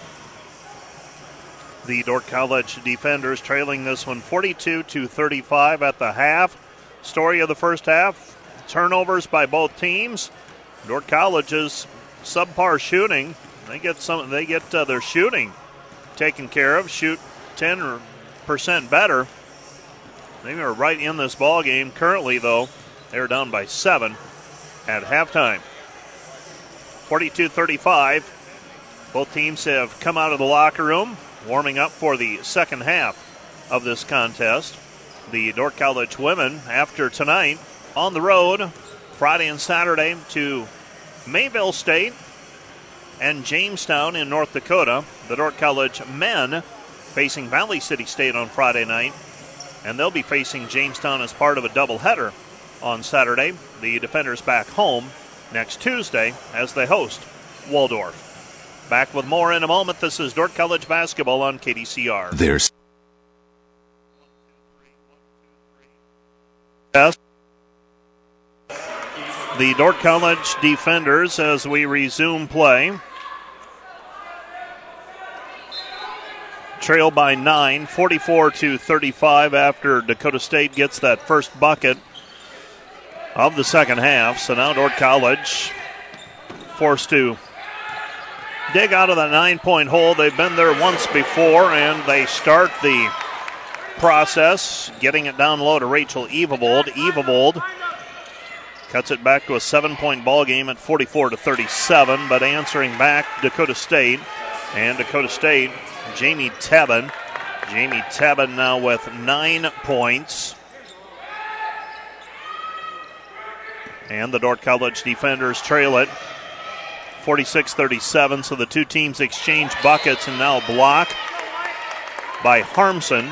The Dordt College defenders trailing this one 42-35 at the half. Story of the first half, turnovers by both teams. Dordt College's subpar shooting. They get their shooting taken care of. Shoot 10% better. They are right in this ball game. Currently, though, they're down by 7 at halftime. 42-35. Both teams have come out of the locker room, warming up for the second half of this contest. The Dordt College women, after tonight, on the road, Friday and Saturday, to Mayville State and Jamestown in North Dakota. The Dordt College men facing Valley City State on Friday night, and they'll be facing Jamestown as part of a doubleheader on Saturday. The defenders back home next Tuesday as they host Waldorf. Back with more in a moment. This is Dordt College basketball on KDCR. There's the Dordt College defenders as we resume play. Trail by 9, 44-35 after Dakota State gets that first bucket of the second half. So now Dordt College forced to dig out of that 9-point hole. They've been there once before, and they start the process, getting it down low to Rachel Evavold. Evavold cuts it back to a 7-point ball game at 44-37, but answering back Dakota State. And Dakota State, Jamie Tebben. Jamie Tebben now with 9 points. And the Dordt College defenders trail it 46-37, so the two teams exchange buckets, and now block by Harmson.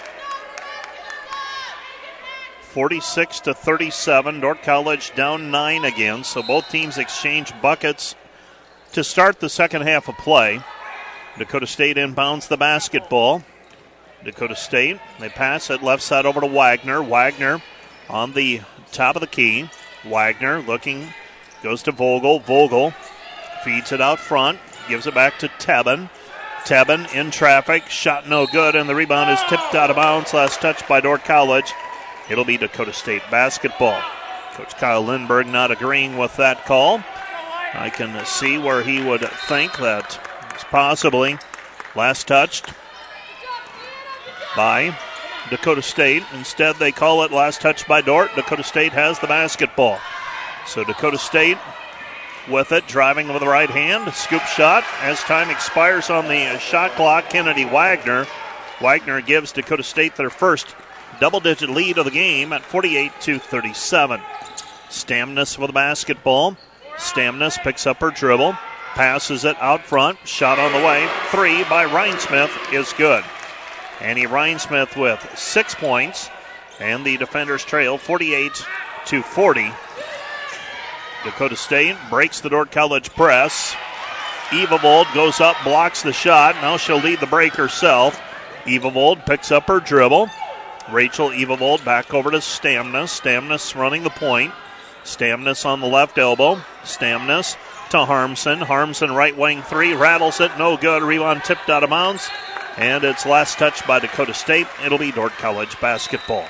46-37, Dordt College down 9 again, so both teams exchange buckets to start the second half of play. Dakota State inbounds the basketball. Dakota State, they pass it left side over to Wagner. Wagner on the top of the key. Wagner looking, goes to Vogel. Vogel feeds it out front, gives it back to Tebben. Tebben in traffic, shot no good, and the rebound is tipped out of bounds. Last touch by Dordt College. It'll be Dakota State basketball. Coach Kyle Lindberg not agreeing with that call. I can see where he would think that it's possibly last touched by Dakota State. Instead, they call it last touch by Dordt. Dakota State has the basketball. So Dakota State with it, driving with the right hand. Scoop shot as time expires on the shot clock. Kennedy Wagner. Wagner gives Dakota State their first double-digit lead of the game at 48-37. Stamnus with the basketball. Stamnus picks up her dribble, passes it out front, shot on the way. 3 by Rhinesmith is good. Annie Rhinesmith with 6 points, and the defenders trail 48-40. Dakota State breaks the Dordt College press. Evavold goes up, blocks the shot. Now she'll lead the break herself. Evavold picks up her dribble. Rachel Evavold back over to Stamnus. Stamnus running the point. Stamnus on the left elbow. Stamnus to Harmson. Harmson right wing 3, rattles it, no good. Rebound tipped out of bounds, and it's last touch by Dakota State. It'll be Dordt College basketball.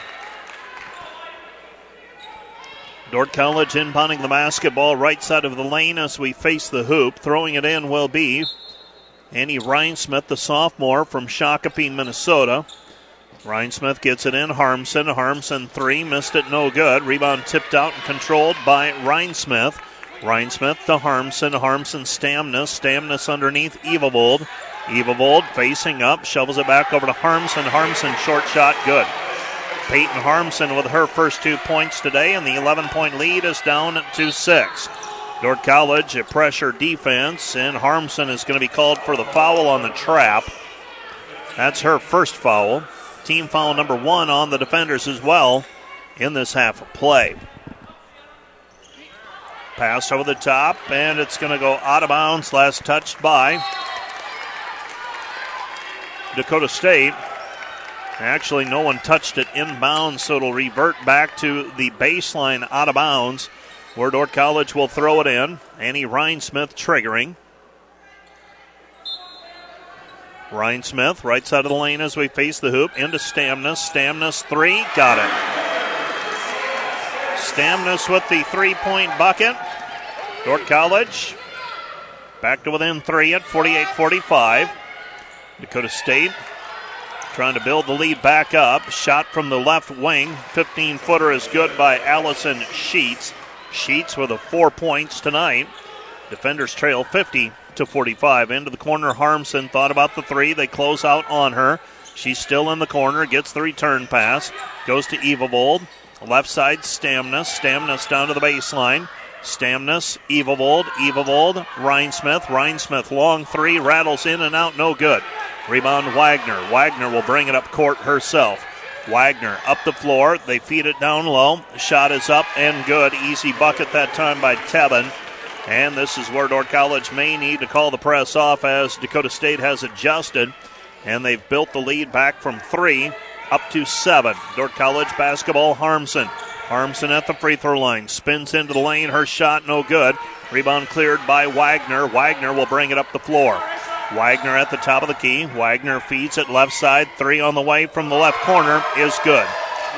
Dordt College inbounding the basketball right side of the lane as we face the hoop. Throwing it in will be Annie Rhinesmith, the sophomore from Shakopee, Minnesota. Rhinesmith gets it in. Harmson. Harmson 3. Missed it. No good. Rebound tipped out and controlled by Rhinesmith. Rhinesmith to Harmson. Harmson Stamnus. Stamnus underneath Evavold. Evavold facing up. Shovels it back over to Harmson. Harmson short shot. Good. Peyton Harmson with her first 2 points today, and the 11-point lead is down to 6. Dordt College, a pressure defense, and Harmson is going to be called for the foul on the trap. That's her first foul. Team foul number 1 on the defenders as well in this half of play. Pass over the top, and it's going to go out of bounds. Last touched by Dakota State. Actually, no one touched it inbounds, so it'll revert back to the baseline out of bounds, where Dordt College will throw it in. Annie Rhinesmith triggering. Rhinesmith, right side of the lane as we face the hoop, into Stamnus. Stamnus 3, got it. Stamnus with the 3-point bucket. Dordt College back to within 3 at 48-45. Dakota State trying to build the lead back up. Shot from the left wing. 15-footer is good by Allison Sheets. Sheets with 4 points tonight. Defenders trail 50-45. Into the corner, Harmson thought about the 3. They close out on her. She's still in the corner, gets the return pass. Goes to Evavold. Left side, Stamnus. Stamnus down to the baseline. Stamnus, Evavold. Evavold, Rhinesmith. Rhinesmith, long 3, rattles in and out, no good. Rebound Wagner. Wagner will bring it up court herself. Wagner up the floor. They feed it down low. Shot is up and good. Easy bucket that time by Tebben. And this is where Dordt College may need to call the press off as Dakota State has adjusted. And they've built the lead back from 3 up to 7. Dordt College basketball, Harmson. Harmson at the free throw line. Spins into the lane. Her shot no good. Rebound cleared by Wagner. Wagner will bring it up the floor. Wagner at the top of the key. Wagner feeds it left side. 3 on the way from the left corner is good.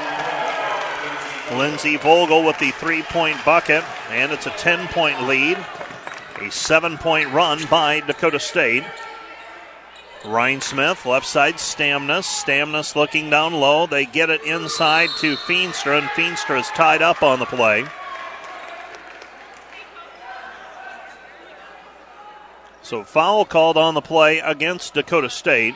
Lindsey Vogel with the 3-point bucket, and it's a 10-point lead. A 7-point run by Dakota State. Ryan Smith, left side, Stamnus. Stamnus looking down low. They get it inside to Feenstra, and Feenstra is tied up on the play. So foul called on the play against Dakota State.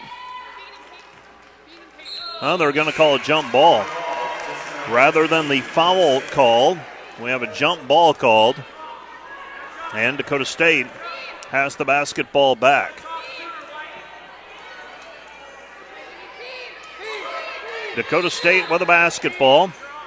Well, they're going to call a jump ball. Rather than the foul called, we have a jump ball called. And Dakota State has the basketball back. Dakota State with a basketball.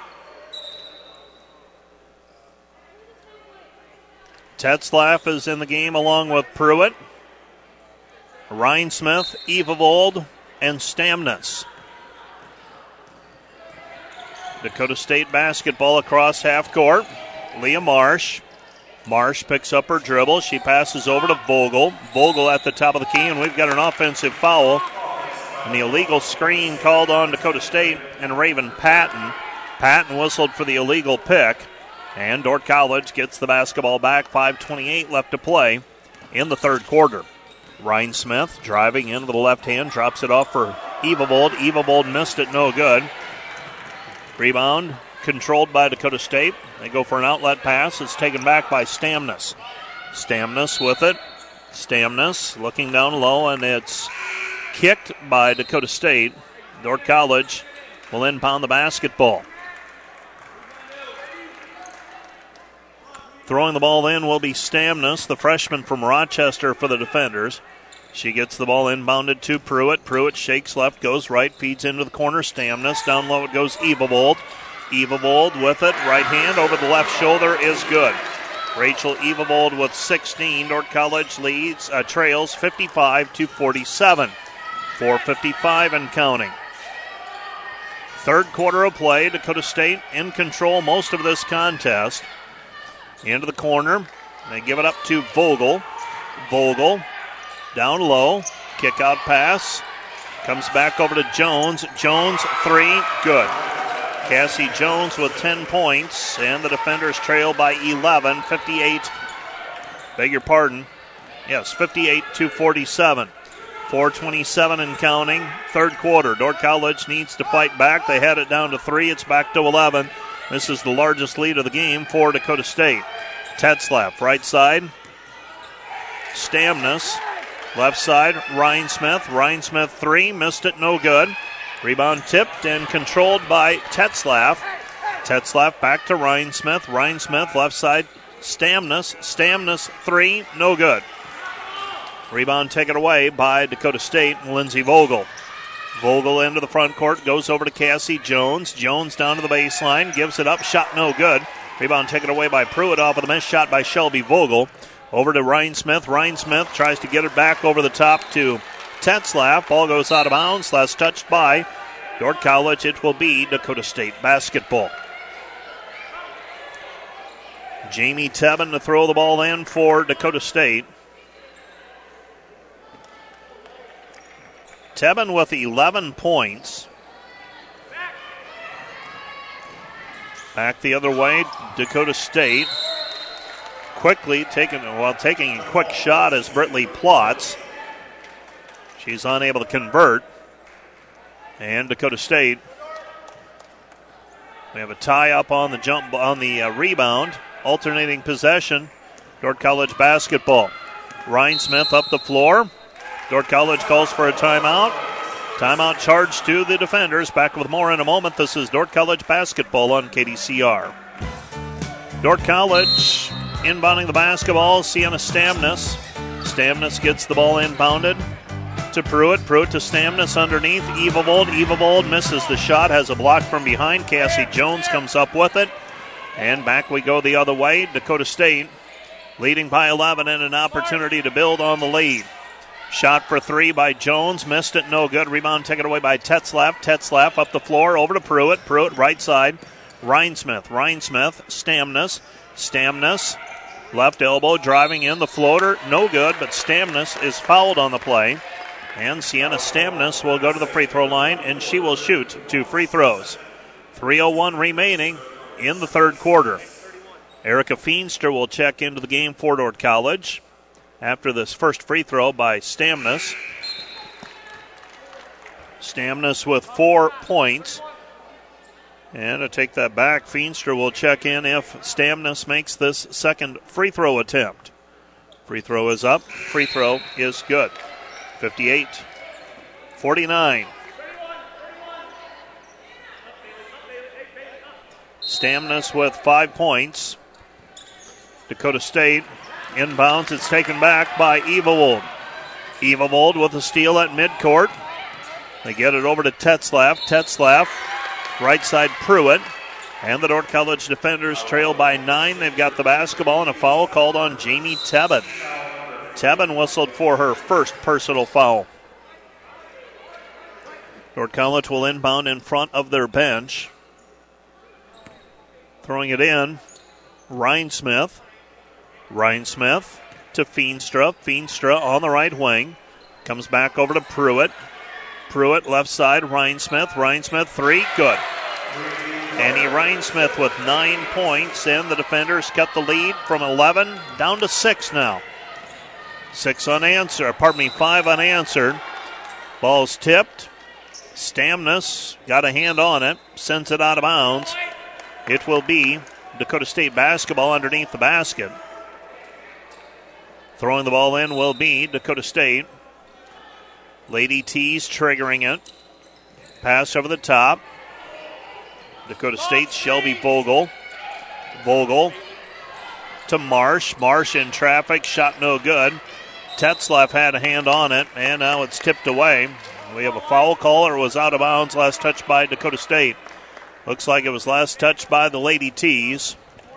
Tetzlaff is in the game along with Pruitt, Ryan Smith, Evavold, and Stamnus. Dakota State basketball across half court. Leah Marsh. Marsh picks up her dribble. She passes over to Vogel. Vogel at the top of the key, and we've got an offensive foul. And the illegal screen called on Dakota State and Raven Patton. Patton whistled for the illegal pick. And Dordt College gets the basketball back. 5:28 left to play in the third quarter. Ryan Smith driving into the left hand. Drops it off for Evavold. Evavold missed it, no good. Rebound controlled by Dakota State. They go for an outlet pass. It's taken back by Stamnus. Stamnus with it. Stamnus looking down low, and it's kicked by Dakota State. Dordt College will inbound the basketball. Throwing the ball in will be Stamnus, the freshman from Rochester for the defenders. She gets the ball inbounded to Pruitt. Pruitt shakes left, goes right, feeds into the corner. Stamnus, down low it goes Evavold. Evavold with it, right hand over the left shoulder is good. Rachel Evavold with 16. Dordt College trails 55-47. 4:55 and counting. Third quarter of play. Dakota State in control most of this contest. Into the corner. They give it up to Vogel. Vogel down low. Kick out pass. Comes back over to Jones. Jones, 3, good. Cassie Jones with 10 points, and the defenders trail by 11, 58-47. 4:27 and counting, third quarter. Dordt College needs to fight back. They had it down to 3. It's back to 11. This is the largest lead of the game for Dakota State. Tetzlaff, right side. Stamnus, left side. Ryan Smith. Ryan Smith, 3. Missed it, no good. Rebound tipped and controlled by Tetzlaff. Tetzlaff back to Ryan Smith. Ryan Smith, left side. Stamnus. Stamnus, 3. No good. Rebound taken away by Dakota State and Lindsey Vogel. Vogel into the front court, goes over to Cassie Jones. Jones down to the baseline, gives it up, shot no good. Rebound taken away by Pruitt off of the missed shot by Shelby Vogel. Over to Ryan Smith. Ryan Smith tries to get it back over the top to Tetzlaff. Ball goes out of bounds. Last touched by Dordt College. It will be Dakota State basketball. Jamie Tebben to throw the ball in for Dakota State. Tebben with 11 points. Back the other way, Dakota State. Quickly taking a quick shot is Britley Plotz. She's unable to convert. And Dakota State, we have a tie up on the rebound. Alternating possession. Dordt College basketball. Ryan Smith up the floor. Dordt College calls for a timeout. Timeout charged to the defenders. Back with more in a moment. This is Dordt College basketball on KDCR. Dordt College inbounding the basketball. Sienna Stamnus. Stamnus gets the ball inbounded to Pruitt. Pruitt to Stamnus underneath. Evavold. Evavold misses the shot. Has a block from behind. Cassie Jones comes up with it. And back we go the other way. Dakota State leading by 11 and an opportunity to build on the lead. Shot for three by Jones. Missed it. No good. Rebound taken away by Tetzlaff. Tetzlaff up the floor. Over to Pruitt. Pruitt right side. Rhinesmith. Stamnus. Left elbow driving in. The floater. No good, but Stamnus is fouled on the play. And Sienna Stamnus will go to the free throw line, and she will shoot 2 free throws. 3:01 remaining in the third quarter. Erica Feenstra will check into the game for Dordt College after this first free throw by Stamnus. Stamnus with 4 points. And to take that back, Feenstra will check in if Stamnus makes this second free throw attempt. Free throw is up. Free throw is good. 58-49. Stamnus with 5 points. Dakota State inbounds. It's taken back by Evold. Evold with a steal at midcourt. They get it over to Tetzlaff. Tetzlaff, right side Pruitt. And the Dordt College defenders trail by 9. They've got the basketball and a foul called on Jamie Tebben. Tebben whistled for her first personal foul. Dordt College will inbound in front of their bench. Throwing it in, Rhinesmith. Rhinesmith to Feenstra. Feenstra on the right wing. Comes back over to Pruitt. Pruitt left side, Rhinesmith. Rhinesmith, 3, good. Annie Rhinesmith with 9 points, and the defenders cut the lead from 11 down to 6 now. 5 unanswered. Ball's tipped. Stamnus got a hand on it, sends it out of bounds. It will be Dakota State basketball underneath the basket. Throwing the ball in will be Dakota State. Lady T's triggering it. Pass over the top. Dakota State's Shelby Vogel. Vogel to Marsh. Marsh in traffic. Shot no good. Tetzlaff had a hand on it, and now it's tipped away. We have a foul call, or it was out of bounds. Last touch by Dakota State. Looks like it was last touched by the Lady T's.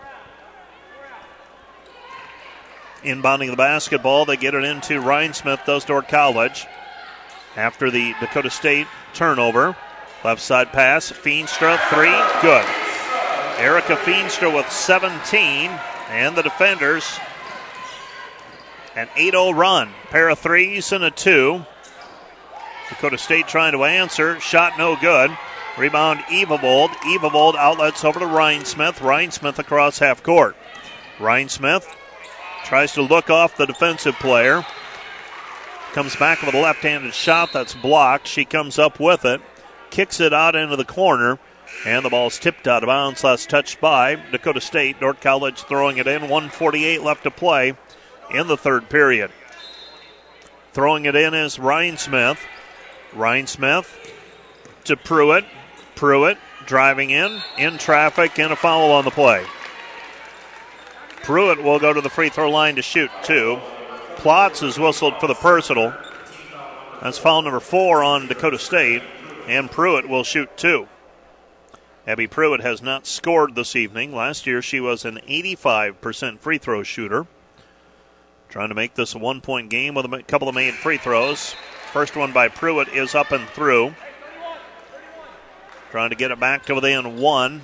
Inbounding the basketball, they get it into Rhinesmith, does Dordt College. After the Dakota State turnover. Left side pass, Feenstra, 3, good. Erica Feenstra with 17, and the defenders an 8-0 run. Pair of threes and a 2. Dakota State trying to answer, shot no good. Rebound Evold. Evold outlets over to Rhinesmith. Rhinesmith across half court. Rhinesmith tries to look off the defensive player. Comes back with a left-handed shot that's blocked. She comes up with it. Kicks it out into the corner. And the ball's tipped out of bounds. Last touched by Dakota State. Dordt College throwing it in. 1:48 left to play in the third period. Throwing it in is Rhinesmith. Rhinesmith to Pruitt. Pruitt driving in traffic, and a foul on the play. Pruitt will go to the free throw line to shoot 2. Plotz is whistled for the personal. That's foul number 4 on Dakota State, and Pruitt will shoot 2. Abby Pruitt has not scored this evening. Last year she was an 85% free throw shooter. Trying to make this a 1-point game with a couple of made free throws. First one by Pruitt is up and through. Trying to get it back to within 1.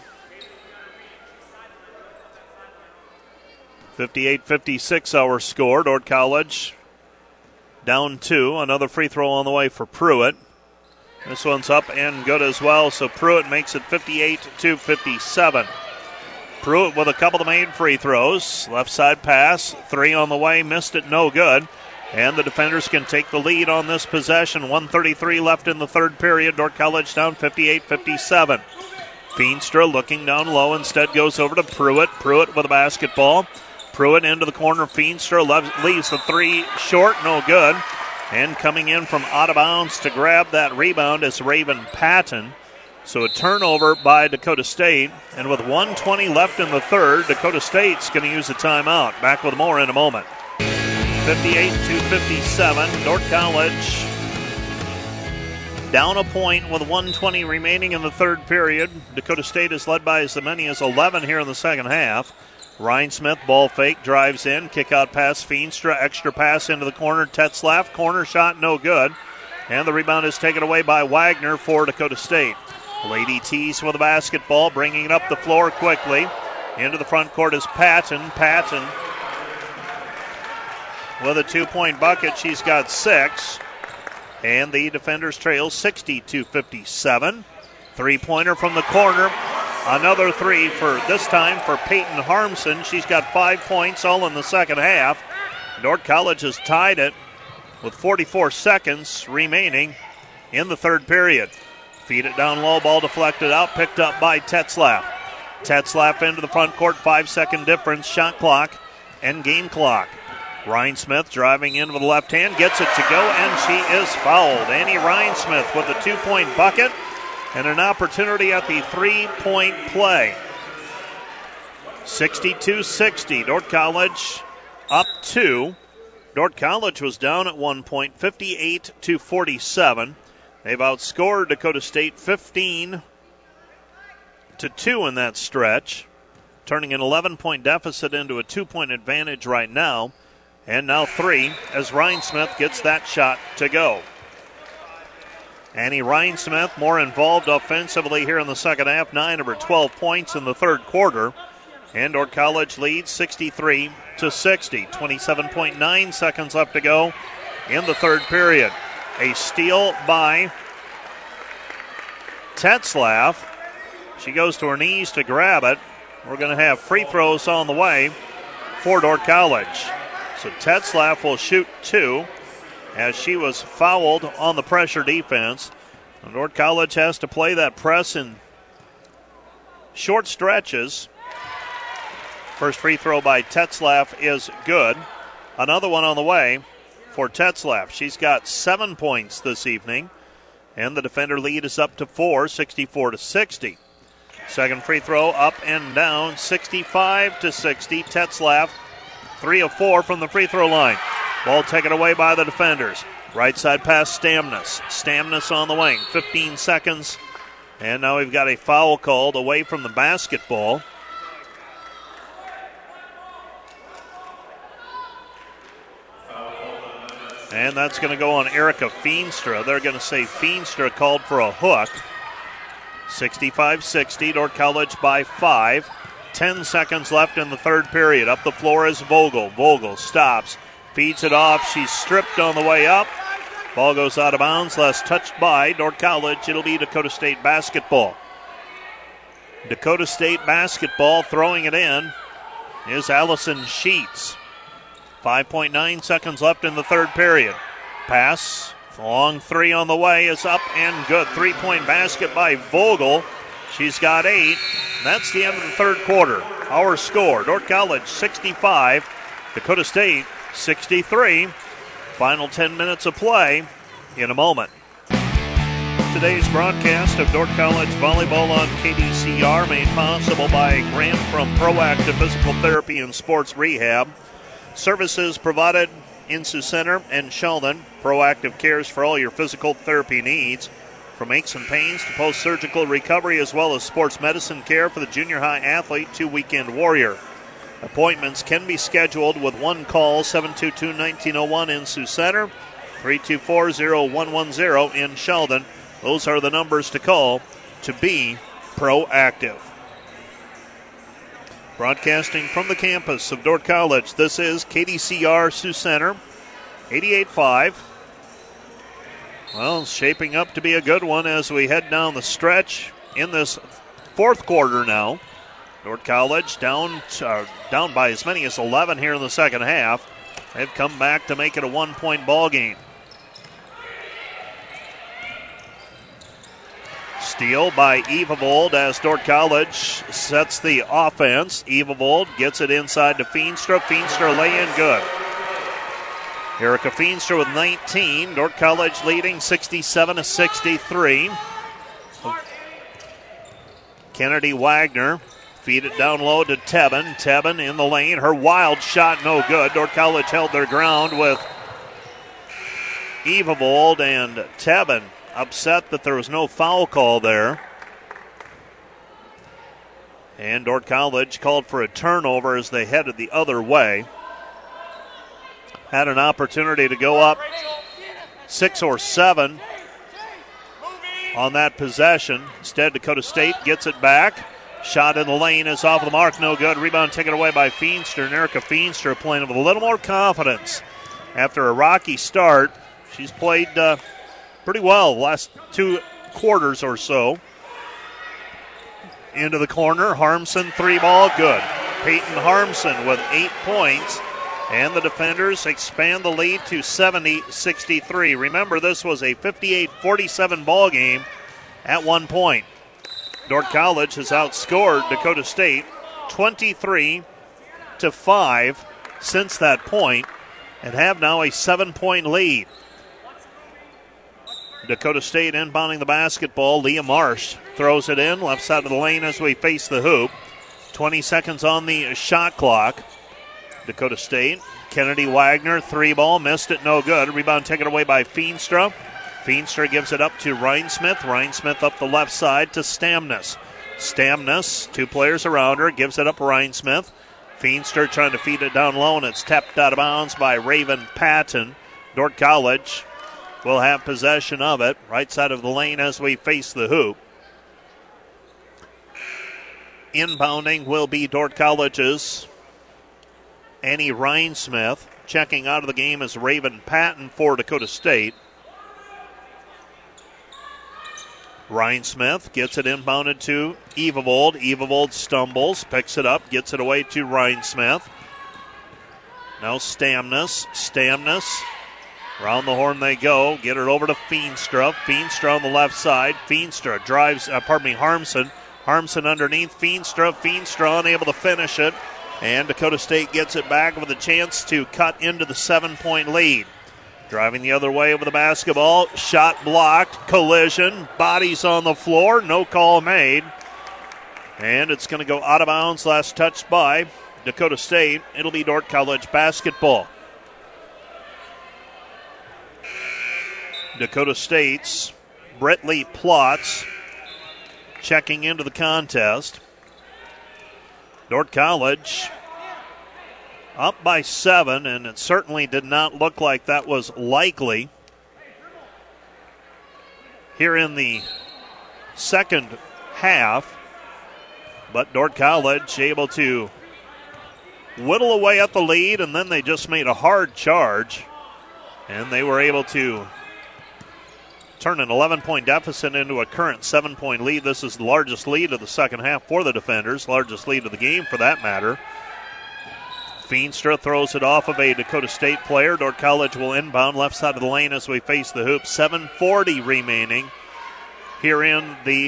58-56 our score. Dordt College down 2. Another free throw on the way for Pruitt. This one's up and good as well, so Pruitt makes it 58-57. Pruitt with a couple of made free throws. Left side pass, 3 on the way, missed it, no good. And the defenders can take the lead on this possession. 1:33 left in the third period. Dordt College down 58-57. Feenstra looking down low, instead goes over to Pruitt. Pruitt with a basketball. Pruitt into the corner. Feenstra leaves the 3 short, no good. And coming in from out of bounds to grab that rebound is Raven Patton. So a turnover by Dakota State. And with 1:20 left in the third, Dakota State's going to use a timeout. Back with more in a moment. 58-57. Dordt College down a point with 1:20 remaining in the third period. Dakota State is led by as many as 11 here in the second half. Ryan Smith, ball fake, drives in, kick out pass, Feenstra, extra pass into the corner, Tetzlaff, corner shot, no good. And the rebound is taken away by Wagner for Dakota State. Lady Tees with the basketball, bringing it up the floor quickly. Into the front court is Patton. Patton with a 2-point bucket. She's got 6. And the defenders trail 60-57. Three-pointer from the corner. Another 3 for this time for Peyton Harmson. She's got 5 points all in the second half. Dordt College has tied it with 44 seconds remaining in the third period. Feed it down low, ball deflected out, picked up by Tetzlaff. Tetzlaff into the front court, 5-second difference, shot clock and game clock. Ryan Smith driving in with the left hand, gets it to go, and she is fouled. Annie Ryan Smith with a 2-point bucket and an opportunity at the 3-point play. 62-60, Dordt College up 2. Dordt College was down at 1 point, 58-47. They've outscored Dakota State 15-2 in that stretch, turning an 11-point deficit into a 2-point advantage right now. And now 3 as Ryan Smith gets that shot to go. Annie Ryan Smith more involved offensively here in the second half, 9 of her 12 points in the third quarter. And Dordt College leads 63-60. 27.9 seconds left to go in the third period. A steal by Tetzlaff. She goes to her knees to grab it. We're going to have free throws on the way for Dordt College. So Tetzlaff will shoot 2 as she was fouled on the pressure defense. And Dordt College has to play that press in short stretches. First free throw by Tetzlaff is good. Another one on the way for Tetzlaff. She's got 7 points this evening, and the defender lead is up to 4, 64-60. Second free throw up and down, 65-60. Tetzlaff 3 of 4 from the free throw line. Ball taken away by the defenders. Right side pass, Stamnus. Stamnus on the wing, 15 seconds. And now we've got a foul called away from the basketball. And that's going to go on Erica Feenstra. They're going to say Feenstra called for a hook. 65-60, Dordt College by 5. 10 seconds left in the third period. Up the floor is Vogel. Vogel stops, feeds it off. She's stripped on the way up. Ball goes out of bounds, last touched by Dordt College. It'll be Dakota State basketball. Dakota State basketball, throwing it in is Allison Sheets. 5.9 seconds left in the third period. Pass, long 3 on the way, is up and good. 3-point basket by Vogel. She's got 8. That's the end of the third quarter. Our score, Dordt College 65, Dakota State 63. Final 10 minutes of play in a moment. Today's broadcast of Dordt College volleyball on KDCR made possible by a grant from Proactive Physical Therapy and Sports Rehab. Services provided in Sioux Center and Sheldon. Proactive cares for all your physical therapy needs, from aches and pains to post-surgical recovery, as well as sports medicine care for the junior high athlete to weekend warrior. Appointments can be scheduled with one call, 722-1901 in Sioux Center, 324-0110 in Sheldon. Those are the numbers to call to be proactive. Broadcasting from the campus of Dordt College, this is KDCR Sioux Center, 88.5. Well, shaping up to be a good one as we head down the stretch in this fourth quarter now. Dordt College down by as many as 11 here in the second half. They've come back to make it a 1-point ball game. Steal by Evavold as Dordt College sets the offense. Evavold gets it inside to Feenstra. Feenstra lay in good. Erica Feenstra with 19. Dordt College leading 67-63. Kennedy Wagner feed it down low to Tebben. Tebben in the lane. Her wild shot no good. Dordt College held their ground with Evavold and Tebben upset that there was no foul call there. And Dordt College called for a turnover as they headed the other way. Had an opportunity to go up 6 or 7 on that possession. Instead, Dakota State gets it back. Shot in the lane is off the mark, no good. Rebound taken away by Feenstra. Erica Feenstra playing with a little more confidence. After a rocky start, she's played pretty well the last 2 quarters or so. Into the corner, Harmson, 3-ball, good. Peyton Harmson with 8 points, and the defenders expand the lead to 70-63. Remember, this was a 58-47 ball game at one point. Dordt College has outscored Dakota State 23-5 since that point and have now a 7-point lead. Dakota State inbounding the basketball. Leah Marsh throws it in, left side of the lane as we face the hoop. 20 seconds on the shot clock. Dakota State, Kennedy Wagner, 3-ball, missed it, no good. Rebound taken away by Feenstra. Feenstra gives it up to Rhinesmith. Rhinesmith up the left side to Stamnus. Stamnus, 2 players around her, gives it up Rhinesmith. Feenstra trying to feed it down low, and it's tapped out of bounds by Raven Patton. Dordt College will have possession of it, right side of the lane as we face the hoop. Inbounding will be Dordt College's Annie Rhinesmith. Checking out of the game is Raven Patton for Dakota State. Rhinesmith gets it inbounded to Evavold. Evavold stumbles, picks it up, gets it away to Rhinesmith. Now Stamnus. Stamnus. Around the horn they go. Get it over to Feenstra. Feenstra on the left side. Feenstra drives, Harmson. Harmson underneath Feenstra. Feenstra unable to finish it. And Dakota State gets it back with a chance to cut into the 7-point lead. Driving the other way over the basketball. Shot blocked. Collision. Bodies on the floor. No call made. And it's going to go out of bounds. Last touched by Dakota State. It'll be Dordt College basketball. Dakota State's Britley Plotz checking into the contest. Dordt College up by 7, and it certainly did not look like that was likely. Here in the second half, but Dordt College able to whittle away at the lead, and then they just made a hard charge, and they were able to turn an 11-point deficit into a current 7-point lead. This is the largest lead of the second half for the defenders, largest lead of the game for that matter. Feenstra throws it off of a Dakota State player. Dordt College will inbound left side of the lane as we face the hoop. 7:40 remaining here in the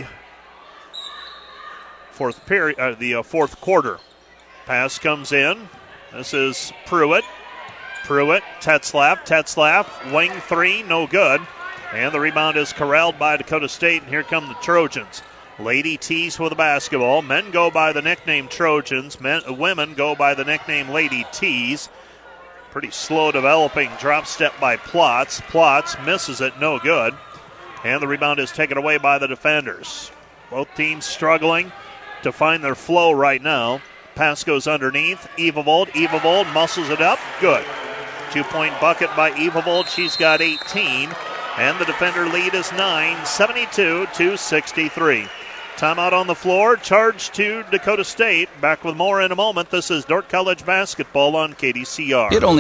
fourth quarter. Pass comes in. This is Pruitt. Pruitt, Tetzlaff, wing 3, no good. And the rebound is corralled by Dakota State, and here come the Trojans. Lady Tees with the basketball. Men go by the nickname Trojans. Women go by the nickname Lady Tees. Pretty slow developing drop step by Plotz. Plotz misses it, no good. And the rebound is taken away by the defenders. Both teams struggling to find their flow right now. Pass goes underneath. Evavold muscles it up. Good. 2-point bucket by Evavold. She's got 18. And the defender lead is 9, 72-63. Timeout on the floor. Charge to Dakota State. Back with more in a moment. This is Dordt College basketball on KDCR.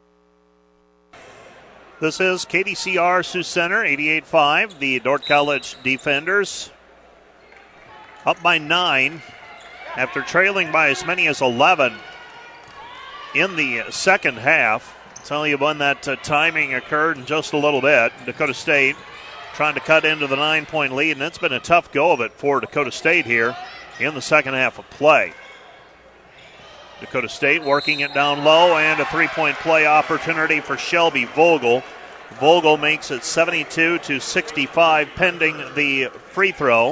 This is KDCR Sioux Center, 88-5. The Dordt College defenders up by 9 after trailing by as many as 11 in the second half. I'll tell you when that timing occurred in just a little bit. Dakota State trying to cut into the 9-point lead, and it's been a tough go of it for Dakota State here in the second half of play. Dakota State working it down low, and a 3-point play opportunity for Shelby Vogel. Vogel makes it 72-65 pending the free throw.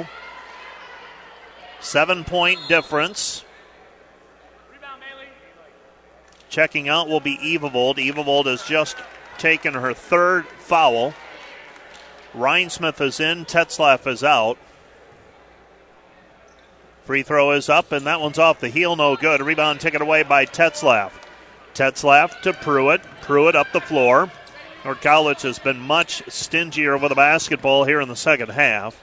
7-point difference. Checking out will be Evavold. Evavold has just taken her third foul. Rhinesmith is in. Tetzlaff is out. Free throw is up, and that one's off the heel, no good. Rebound taken away by Tetzlaff. Tetzlaff to Pruitt. Pruitt up the floor. Dordt College has been much stingier with the basketball here in the second half.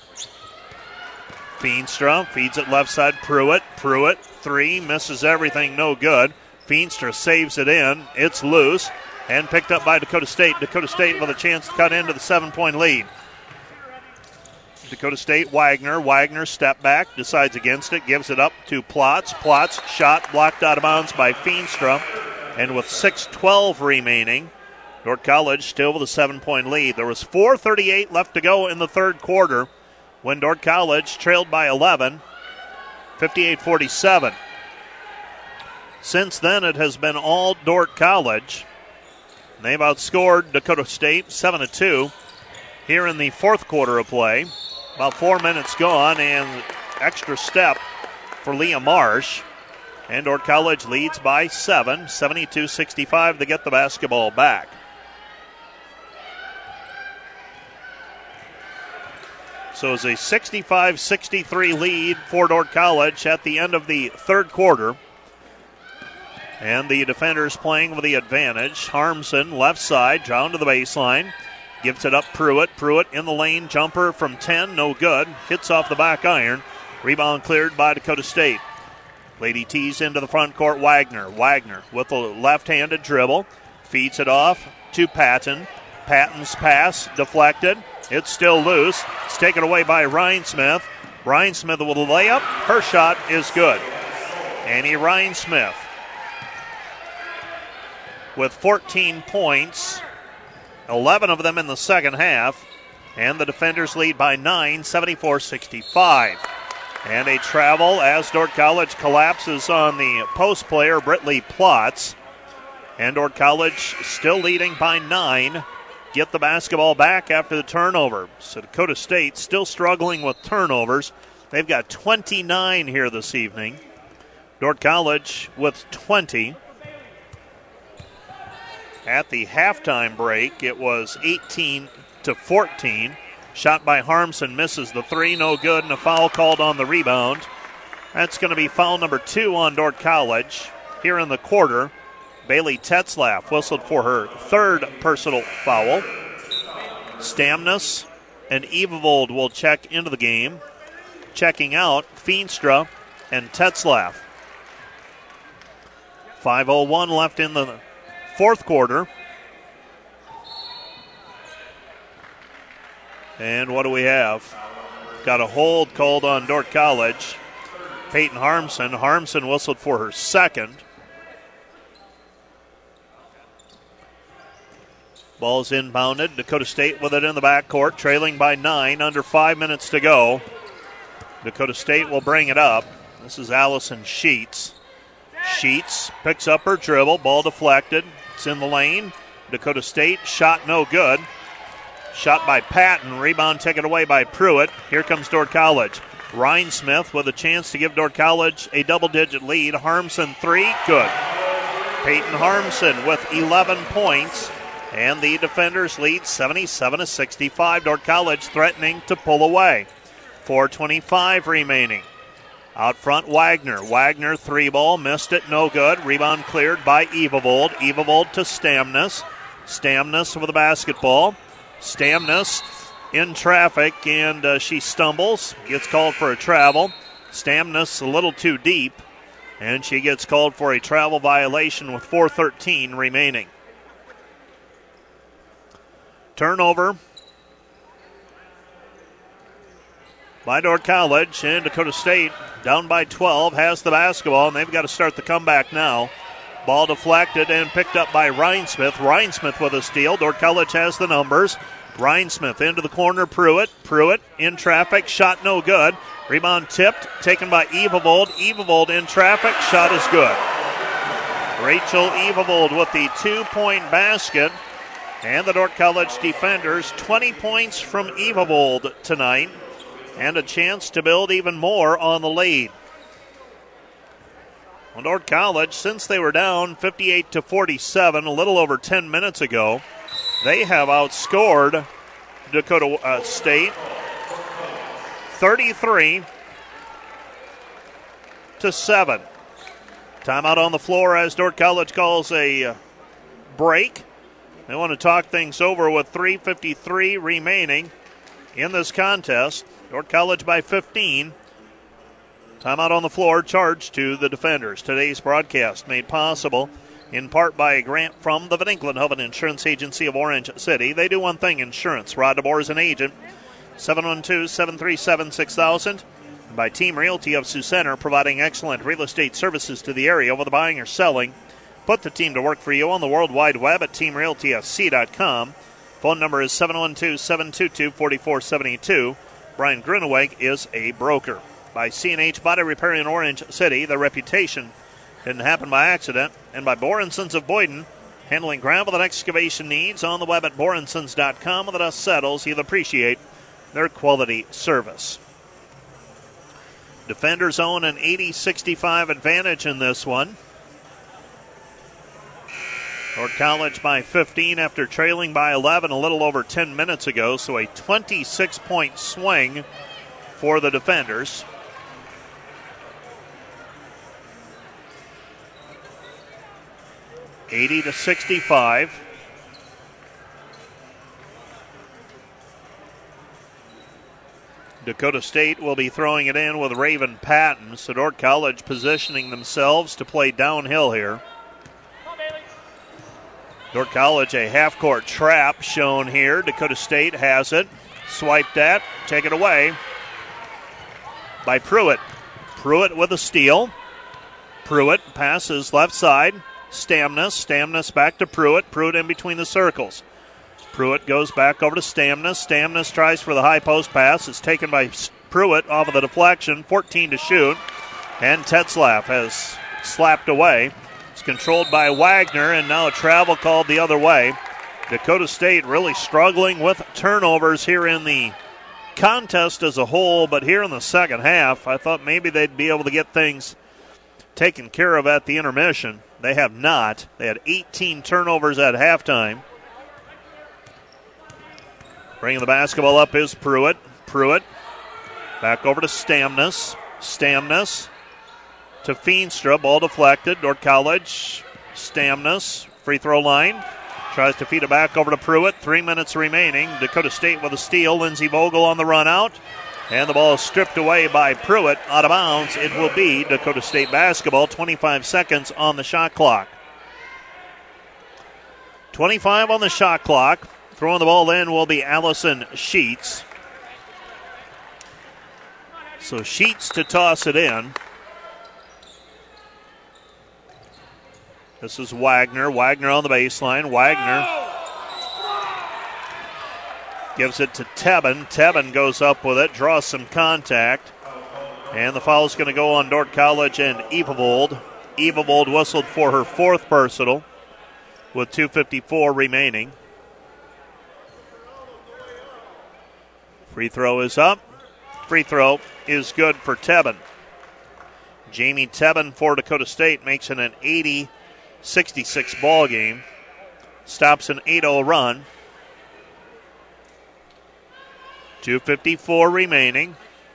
Feenstra feeds it left side. Pruitt. Pruitt, three, misses everything, no good. Feenstra saves it in. It's loose and picked up by Dakota State. Dakota State with a chance to cut into the 7-point lead. Dakota State, Wagner. Wagner step back, decides against it, gives it up to Plotz. Plotz shot blocked out of bounds by Feenstra. And with 6:12 remaining, Dordt College still with a 7-point lead. There was 4:38 left to go in the third quarter when Dordt College trailed by 11, 58-47. Since then, it has been all Dordt College. They've outscored Dakota State 7-2 here in the fourth quarter of play. About 4 minutes gone, and extra step for Leah Marsh. And Dordt College leads by 7, 72-65 to get the basketball back. So it's a 65-63 lead for Dordt College at the end of the third quarter. And the defenders playing with the advantage. Harmson, left side, down to the baseline. Gives it up Pruitt. Pruitt in the lane, jumper from 10, no good. Hits off the back iron. Rebound cleared by Dakota State. Lady T's into the front court, Wagner. Wagner with a left-handed dribble. Feeds it off to Patton. Patton's pass deflected. It's still loose. It's taken away by Rhinesmith. Rhinesmith with a layup. Her shot is good. Annie Rhinesmith with 14 points, 11 of them in the second half, and the defenders lead by 9, 74-65. And a travel as Dordt College collapses on the post player, Britley Plotz. And Dordt College still leading by 9. Get the basketball back after the turnover. So Dakota State still struggling with turnovers. They've got 29 here this evening. Dordt College with 20. At the halftime break, it was 18-14. Shot by Harmson, misses the three, no good, and a foul called on the rebound. That's going to be foul number 2 on Dordt College here in the quarter. Bailey Tetzlaff whistled for her third personal foul. Stamnus and Evavold will check into the game. Checking out, Feenstra and Tetzlaff. 5:01 left in the fourth quarter. And what do we have? Got a hold called on Dordt College. Peyton Harmson. Harmson whistled for her second. Ball's inbounded. Dakota State with it in the backcourt, trailing by 9, under 5 minutes to go. Dakota State will bring it up. This is Allison Sheets. Sheets picks up her dribble. Ball deflected. It's in the lane. Dakota State shot no good. Shot by Patton. Rebound taken away by Pruitt. Here comes Dordt College. Rhinesmith with a chance to give Dordt College a double-digit lead. Harmson three, good. Peyton Harmson with 11 points. And the defenders lead 77-65. Dordt College threatening to pull away. 4:25 remaining. Out front, Wagner. Wagner three ball, missed it, no good. Rebound cleared by Evavold. Evavold to Stamnus. Stamnus with the basketball. Stamnus in traffic, and she stumbles. Gets called for a travel. Stamnus a little too deep, and she gets called for a travel violation with 4:13 remaining. Turnover by Dordt College, and Dakota State down by 12 has the basketball, and they've got to start the comeback now. Ball deflected and picked up by Rhinesmith. Rhinesmith with a steal. Dordt College has the numbers. Rhinesmith into the corner. Pruitt. Pruitt in traffic. Shot no good. Rebound tipped. Taken by Evavold. Evavold in traffic. Shot is good. Rachel Evavold with the 2-point basket. And the Dordt College defenders, 20 points from Evavold tonight. And a chance to build even more on the lead. Well, Dordt College, since they were down 58-47 a little over 10 minutes ago, they have outscored Dakota State 33 7. Timeout on the floor as Dordt College calls a break. They want to talk things over with 3:53 remaining in this contest. Dordt College by 15. Timeout on the floor, charge to the defenders. Today's broadcast made possible in part by a grant from the Van Enklenhoven Insurance Agency of Orange City. They do one thing, insurance. Rod DeBoer is an agent. 712-737-6000. By Team Realty of Sioux Center, providing excellent real estate services to the area, whether buying or selling. Put the team to work for you on the World Wide Web at teamrealtysc.com. Phone number is 712-722-4472. Brian Gruneweg is a broker. By C&H Body Repair in Orange City, the reputation didn't happen by accident. And by Borensons of Boyden, handling gravel and excavation needs on the web at borensons.com. When the dust settles, you'll appreciate their quality service. Defenders own an 80-65 advantage in this one. Dordt College by 15 after trailing by 11 a little over 10 minutes ago, so a 26-point swing for the defenders. $80-65. Dakota State will be throwing it in with Raven Patton. So Dordt College positioning themselves to play downhill here. Dordt College, a half-court trap shown here. Dakota State has it. Swiped at, taken away by Pruitt. Pruitt with a steal. Pruitt passes left side. Stamnus back to Pruitt. Pruitt in between the circles. Pruitt goes back over to Stamnus. Stamnus tries for the high post pass. It's taken by Pruitt off of the deflection. 14 to shoot. And Tetzlaff has slapped away. It's controlled by Wagner, and now a travel called the other way. Dakota State really struggling with turnovers here in the contest as a whole, but here in the second half, I thought maybe they'd be able to get things taken care of at the intermission. They have not. They had 18 turnovers at halftime. Bringing the basketball up is Pruitt. Pruitt back over to Stamnus. Stamnus to Feenstra. Ball deflected. Dordt College. Stamnus. Free throw line. Tries to feed it back over to Pruitt. 3 minutes remaining. Dakota State with a steal. Lindsey Vogel on the run out. And the ball is stripped away by Pruitt. Out of bounds. It will be Dakota State basketball. 25 seconds on the shot clock. 25 on the shot clock. Throwing the ball in will be Allison Sheets. So Sheets to toss it in. This is Wagner. Wagner on the baseline. Wagner gives it to Tebben. Tebben goes up with it, draws some contact. And the foul is going to go on Dordt College and Evavold. Evavold whistled for her fourth personal with 2:54 remaining. Free throw is up. Free throw is good for Tebben. Jamie Tebben for Dakota State makes it an 80-66 ball game. Stops an 8-0 run. 2:54 remaining.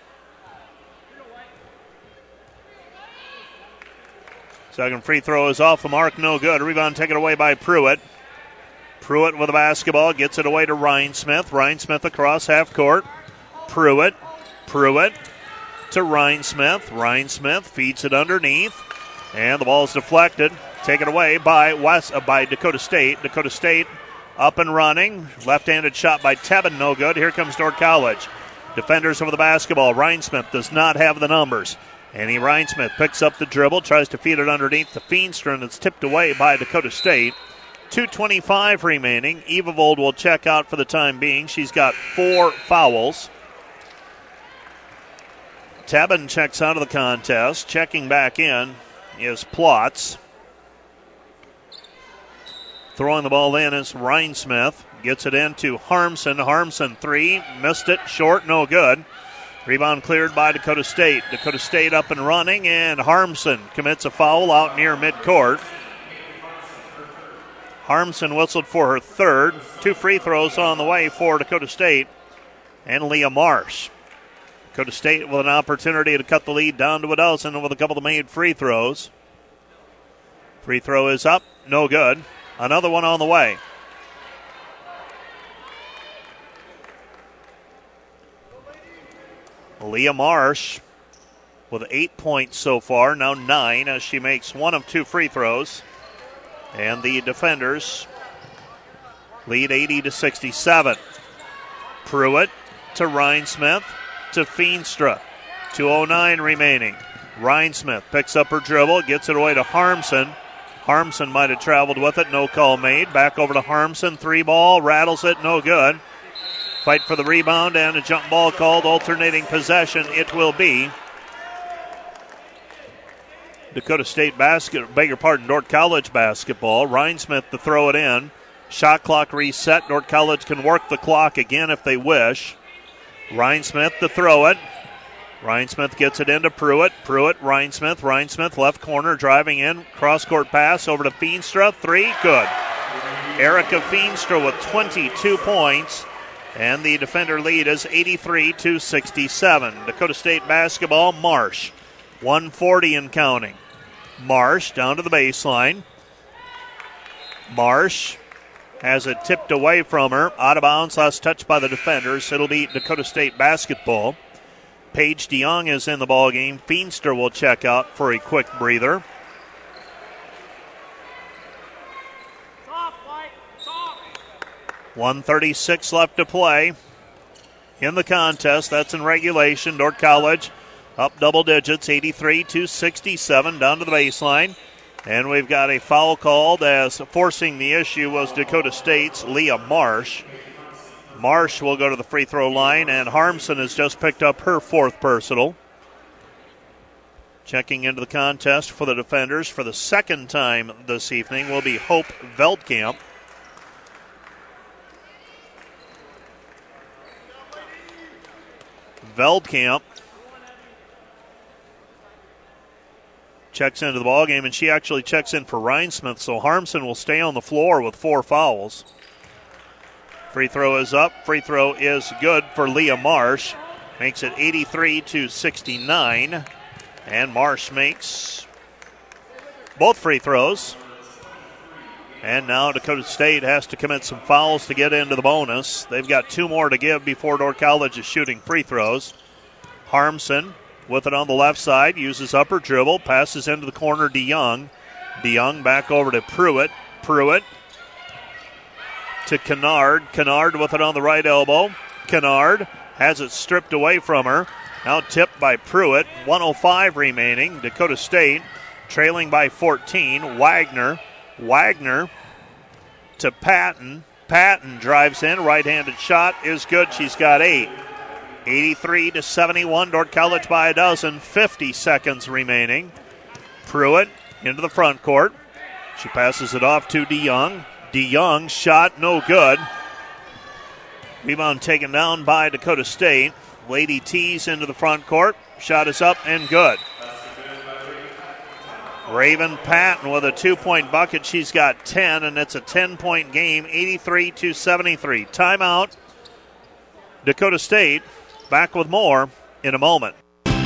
Second free throw is off the mark, no good. Rebound taken away by Pruitt. Pruitt with the basketball, gets it away to Rhinesmith. Rhinesmith across half court. Pruitt to Rhinesmith. Rhinesmith feeds it underneath. And the ball is deflected. Taken away by Dakota State. Dakota State up and running. Left-handed shot by Tebben, no good. Here comes Dordt College. Defenders over the basketball. Rhinesmith does not have the numbers. Annie Rhinesmith picks up the dribble, tries to feed it underneath to Feenstra, and it's tipped away by Dakota State. 2:25 remaining. Evavold will check out for the time being. She's got 4 fouls. Tebben checks out of the contest. Checking back in is Plotz. Throwing the ball in is Rhinesmith. Gets it into Harmson. Harmson 3. Missed it. Short. No good. Rebound cleared by Dakota State. Dakota State up and running, and Harmson commits a foul out near midcourt. Harmson whistled for her third. 2 free throws on the way for Dakota State and Leah Marsh. Dakota State with an opportunity to cut the lead down to a dozen with a couple of made free throws. Free throw is up, no good. Another one on the way. Leah Marsh with 8 points so far, now 9 as she makes one of 2 free throws. And the defenders lead 80-67. Pruitt to Rhinesmith to Feenstra. 2:09 remaining. Rhinesmith picks up her dribble, gets it away to Harmson. Harmson might have traveled with it, no call made. Back over to Harmson, 3 ball, rattles it, no good. Fight for the rebound and a jump ball called, alternating possession. It will be Dakota State Dordt College basketball. Rhinesmith to throw it in. Shot clock reset. Dordt College can work the clock again if they wish. Rhinesmith to throw it. Rhinesmith gets it into Pruitt. Pruitt, Rhinesmith. Rhinesmith left corner driving in. Cross-court pass over to Feenstra. 3, good. Erica Feenstra with 22 points. And the defender lead is 83-67. Dakota State basketball, Marsh. 140 and counting. Marsh down to the baseline. Marsh has it tipped away from her. Out of bounds, last touched by the defenders. It'll be Dakota State basketball. Paige DeYoung is in the ballgame. Feenstra will check out for a quick breather. Soft, White, soft. 1:36 left to play in the contest. That's in regulation. Dordt College up double digits, 83-67, down to the baseline. And we've got a foul called as forcing the issue was Dakota State's Leah Marsh. Marsh will go to the free throw line, and Harmson has just picked up her 4th personal. Checking into the contest for the defenders for the 2nd time this evening will be Hope Veldkamp. Veldkamp checks into the ballgame, and she actually checks in for Rhinesmith, so Harmson will stay on the floor with 4 fouls. Free throw is up. Free throw is good for Leah Marsh. Makes it 83-69, and Marsh makes both free throws. And now Dakota State has to commit some fouls to get into the bonus. They've got 2 more to give before Dordt College is shooting free throws. Harmson with it on the left side, uses upper dribble, passes into the corner DeYoung. DeYoung back over to Pruitt. Pruitt to Kennard. Kennard with it on the right elbow. Kennard has it stripped away from her. Now tipped by Pruitt. 1:05 remaining. Dakota State trailing by 14. Wagner to Patton. Patton drives in. Right-handed shot is good. She's got 8. 83-71. Dordt College by a dozen. 50 seconds remaining. Pruitt into the front court. She passes it off to DeYoung. DeYoung shot no good. Rebound taken down by Dakota State. Lady T's into the front court. Shot is up and good. Raven Patton with a 2-point bucket. She's got 10, and it's a 10-point game, 83-73. Timeout. Dakota State back with more in a moment.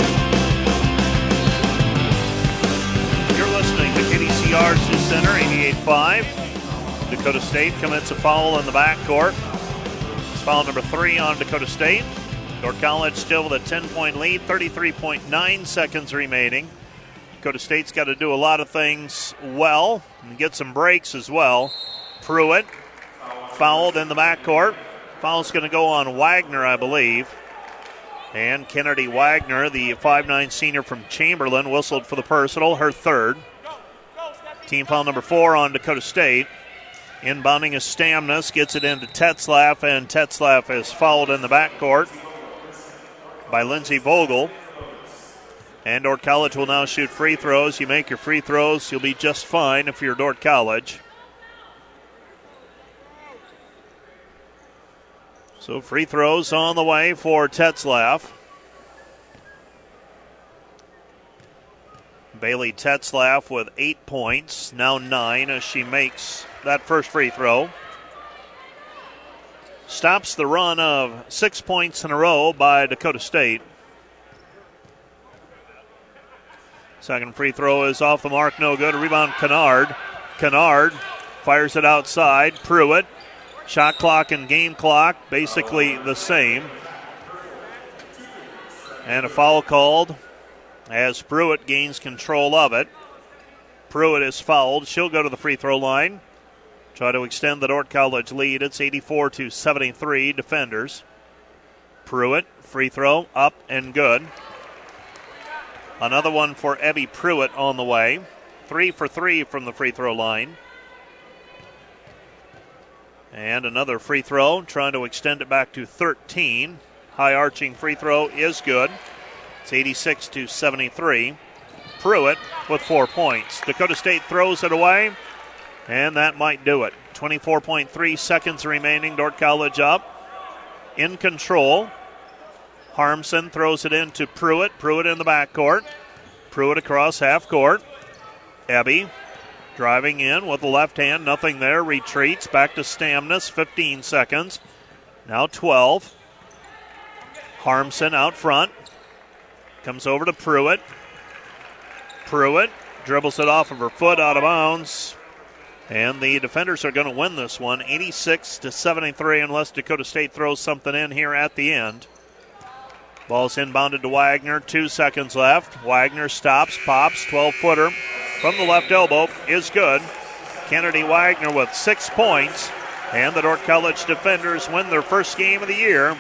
You're listening to KDCR Sioux Center, 88.5. Dakota State commits a foul in the backcourt. It's foul number 3 on Dakota State. Dordt College still with a 10-point lead, 33.9 seconds remaining. Dakota State's got to do a lot of things well and get some breaks as well. Pruitt fouled in the backcourt. Foul's going to go on Wagner, I believe. And Kennedy Wagner, the 5'9 senior from Chamberlain, whistled for the personal, her 3rd. Team foul number 4 on Dakota State. Inbounding is Stamnus, gets it into Tetzlaff, and Tetzlaff is fouled in the backcourt by Lindsey Vogel. And Dordt College will now shoot free throws. You make your free throws, you'll be just fine if you're Dordt College. So free throws on the way for Tetzlaff. Bailey Tetzlaff with 8 points, now 9 as she makes that first free throw. Stops the run of 6 points in a row by Dakota State. Second free throw is off the mark, no good. Rebound, Kennard. Kennard fires it outside. Pruitt. Shot clock and game clock basically the same. And a foul called as Pruitt gains control of it. Pruitt is fouled. She'll go to the free throw line. Try to extend the Dordt College lead. It's 84-73 Defenders. Pruitt, free throw, up and good. Another one for Abby Pruitt on the way. 3 for 3 from the free throw line. And another free throw, trying to extend it back to 13. High arching free throw is good. It's 86-73. Pruitt with 4 points. Dakota State throws it away, and that might do it. 24.3 seconds remaining. Dordt College up. In control. Harmson throws it in to Pruitt. Pruitt in the backcourt. Pruitt across half court. Ebby driving in with the left hand. Nothing there. Retreats. Back to Stamnus. 15 seconds. Now 12. Harmson out front. Comes over to Pruitt. Pruitt dribbles it off of her foot out of bounds. And the Defenders are going to win this one 86-73 unless Dakota State throws something in here at the end. Ball's inbounded to Wagner. 2 seconds left. Wagner stops, pops, 12-footer from the left elbow is good. Kennedy Wagner with 6 points. And the Dordt College Defenders win their first game of the year,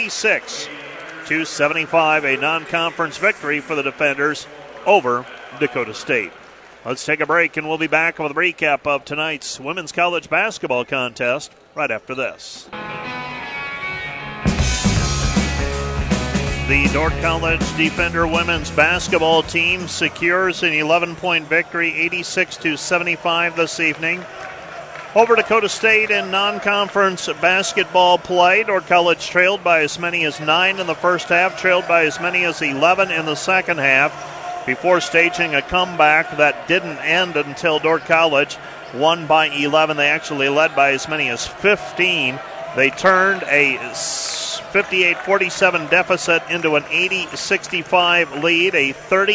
86-75, a non-conference victory for the Defenders over Dakota State. Let's take a break, and we'll be back with a recap of tonight's women's college basketball contest right after this. The Dordt College Defender women's basketball team secures an 11-point victory, 86-75 this evening. Over Dakota State in non-conference basketball play. Dordt College trailed by as many as 9 in the first half, trailed by as many as 11 in the second half, before staging a comeback that didn't end until Dordt College won by 11. They actually led by as many as 15. They turned a 58-47 deficit into an 80-65 lead, a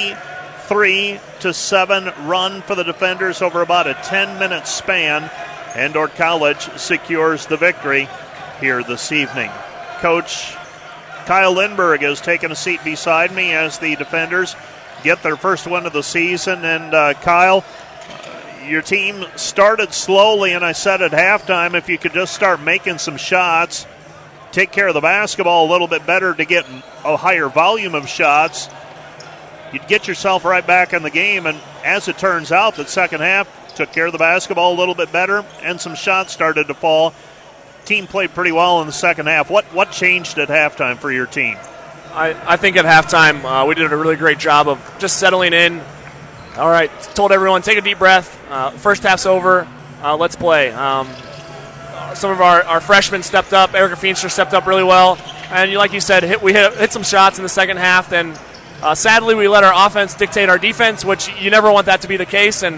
33-7 run for the Defenders over about a 10-minute span, and Dordt College secures the victory here this evening. Coach Kyle Lindberg has taken a seat beside me as the Defenders get their first win of the season. And Kyle, your team started slowly, and I said at halftime if you could just start making some shots, take care of the basketball a little bit better to get a higher volume of shots, you'd get yourself right back in the game. And as it turns out, the second half took care of the basketball a little bit better, and some shots started to fall. Team played pretty well in the second half. What changed at halftime for your team? I think at halftime we did a really great job of just settling in. All right, told everyone, take a deep breath. First half's over. Let's play. Some of our freshmen stepped up. Erica Feenstra stepped up really well. And like you said, we hit some shots in the second half. Then sadly we let our offense dictate our defense, which you never want that to be the case. And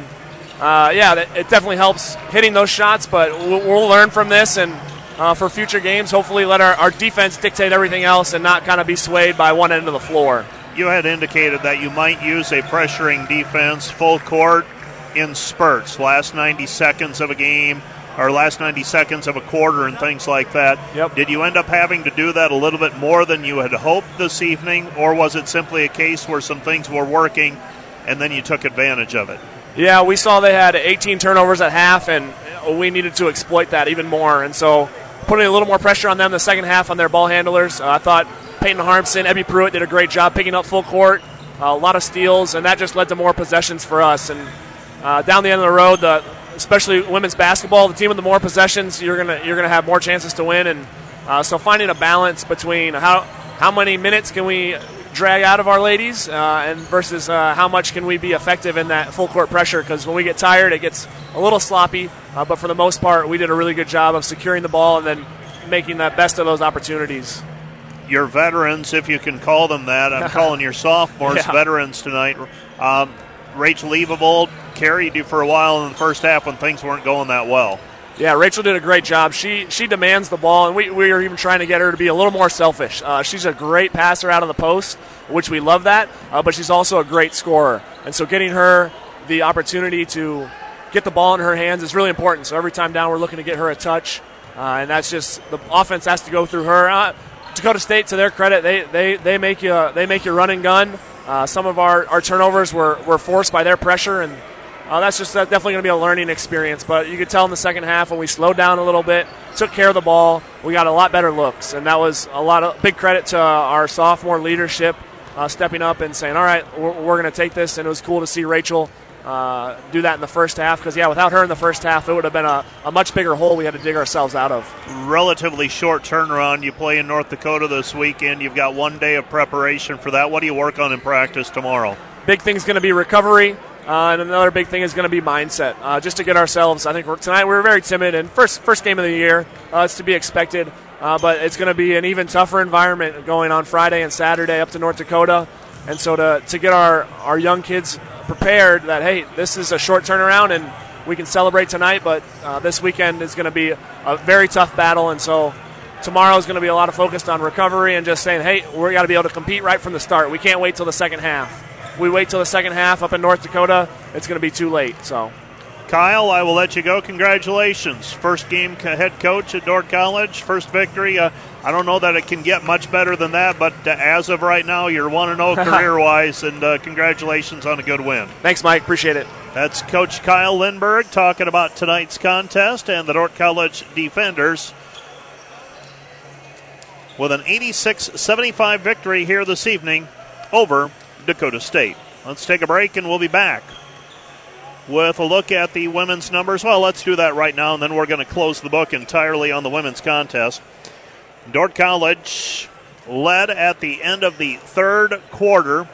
it definitely helps hitting those shots. But we'll learn from this, and for future games, hopefully let our defense dictate everything else and not kind of be swayed by one end of the floor. You had indicated that you might use a pressuring defense full court in spurts, last 90 seconds of a game or last 90 seconds of a quarter and things like that. Yep. Did you end up having to do that a little bit more than you had hoped this evening, or was it simply a case where some things were working and then you took advantage of it? Yeah, we saw they had 18 turnovers at half, and we needed to exploit that even more. And so putting a little more pressure on them the second half on their ball handlers. I thought Peyton Harmson, Ebby Pruitt did a great job picking up full court, a lot of steals, and that just led to more possessions for us. And down the end of the road, especially women's basketball, the team with the more possessions, you're gonna have more chances to win. And so finding a balance between how many minutes can we drag out of our ladies and versus how much can we be effective in that full court pressure, because when we get tired it gets a little sloppy, but for the most part we did a really good job of securing the ball and then making the best of those opportunities. Your veterans, if you can call them that, I'm calling your sophomores veterans tonight. Rachel Leavold carried you for a while in the first half when things weren't going that well. Yeah, Rachel did a great job. She demands the ball, and we are even trying to get her to be a little more selfish. She's a great passer out of the post, which we love that, but she's also a great scorer. And so getting her the opportunity to get the ball in her hands is really important. So every time down, we're looking to get her a touch, and that's just the offense has to go through her. Dakota State, to their credit, they make you run and gun. Some of our turnovers were forced by their pressure, and that's definitely going to be a learning experience. But you could tell in the second half when we slowed down a little bit, took care of the ball, we got a lot better looks, and that was a lot of big credit to our sophomore leadership stepping up and saying, all right, we're going to take this. And it was cool to see Rachel do that in the first half because, without her in the first half, it would have been a much bigger hole we had to dig ourselves out of. Relatively short turnaround. You play in North Dakota this weekend. You've got 1 day of preparation for that. What do you work on in practice tomorrow? Big thing's going to be recovery. And another big thing is going to be mindset, just to get ourselves. I think tonight we were very timid, and first game of the year, it's to be expected. But it's going to be an even tougher environment going on Friday and Saturday up to North Dakota, and so to get our young kids prepared that hey, this is a short turnaround and we can celebrate tonight, but this weekend is going to be a very tough battle, and so tomorrow is going to be a lot of focused on recovery and just saying hey, we got to be able to compete right from the start. We can't wait till the second half. We wait till the second half up in North Dakota, it's going to be too late. So, Kyle, I will let you go. Congratulations. First game head coach at Dordt College, first victory. I don't know that it can get much better than that, but as of right now, you're 1-0 career-wise, and congratulations on a good win. Thanks, Mike. Appreciate it. That's Coach Kyle Lindberg talking about tonight's contest and the Dordt College Defenders with an 86-75 victory here this evening over Dakota State. Let's take a break and we'll be back with a look at the women's numbers. Well, let's do that right now, and then we're going to close the book entirely on the women's contest. Dordt College led at the end of the third quarter,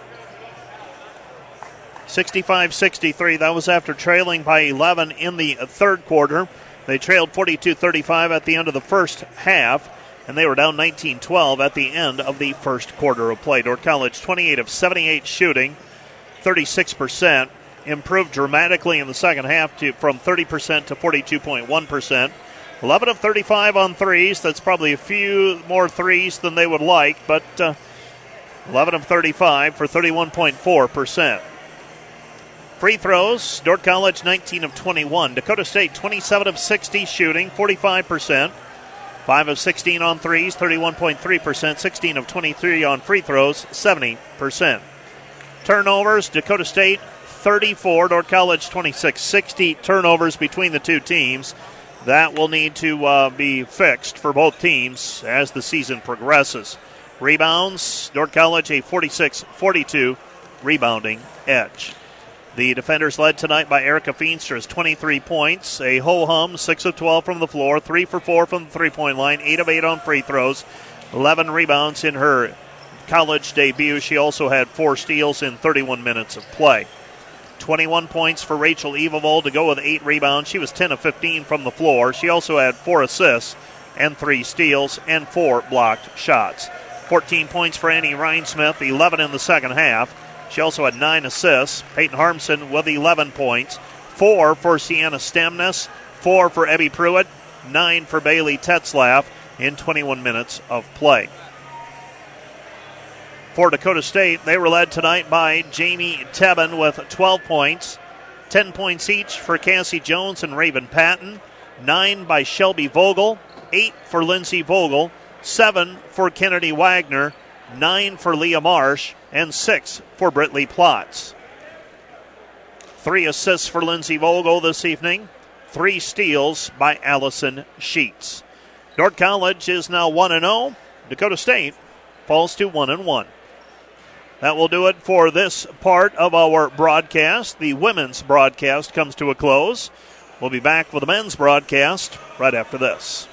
65-63. That was after trailing by 11 in the third quarter. They trailed 42-35 at the end of the first half, and they were down 19-12 at the end of the first quarter of play. Dordt College 28 of 78 shooting, 36%. Improved dramatically in the second half from 30% to 42.1%. 11 of 35 on threes. That's probably a few more threes than they would like, but 11 of 35 for 31.4%. Free throws, Dordt College 19 of 21. Dakota State 27 of 60 shooting, 45%. 5 of 16 on threes, 31.3%. 16 of 23 on free throws, 70%. Turnovers, Dakota State 34, Dordt College 26. 60 turnovers between the two teams. That will need to be fixed for both teams as the season progresses. Rebounds, Dordt College a 46-42 rebounding edge. The defenders led tonight by Erica Feenstra's 23 points, a ho-hum, 6 of 12 from the floor, 3 for 4 from the three-point line, 8 of 8 on free throws, 11 rebounds in her college debut. She also had 4 steals in 31 minutes of play. 21 points for Rachel Evavold to go with 8 rebounds. She was 10 of 15 from the floor. She also had 4 assists and 3 steals and 4 blocked shots. 14 points for Annie Reinsmith, 11 in the second half. She also had 9 assists. Peyton Harmson with 11 points. 4 for Sienna Stemness, 4 for Ebby Pruitt, 9 for Bailey Tetzlaff in 21 minutes of play. For Dakota State, they were led tonight by Jamie Tebben with 12 points. 10 points each for Cassie Jones and Raven Patton. 9 by Shelby Vogel. 8 for Lindsey Vogel. 7 for Kennedy Wagner. 9 for Leah Marsh. And 6 for Brittany Plotz. 3 assists for Lindsey Vogel this evening. 3 steals by Allison Sheets. Dordt College is now 1-0. Dakota State falls to 1-1. That will do it for this part of our broadcast. The women's broadcast comes to a close. We'll be back with the men's broadcast right after this.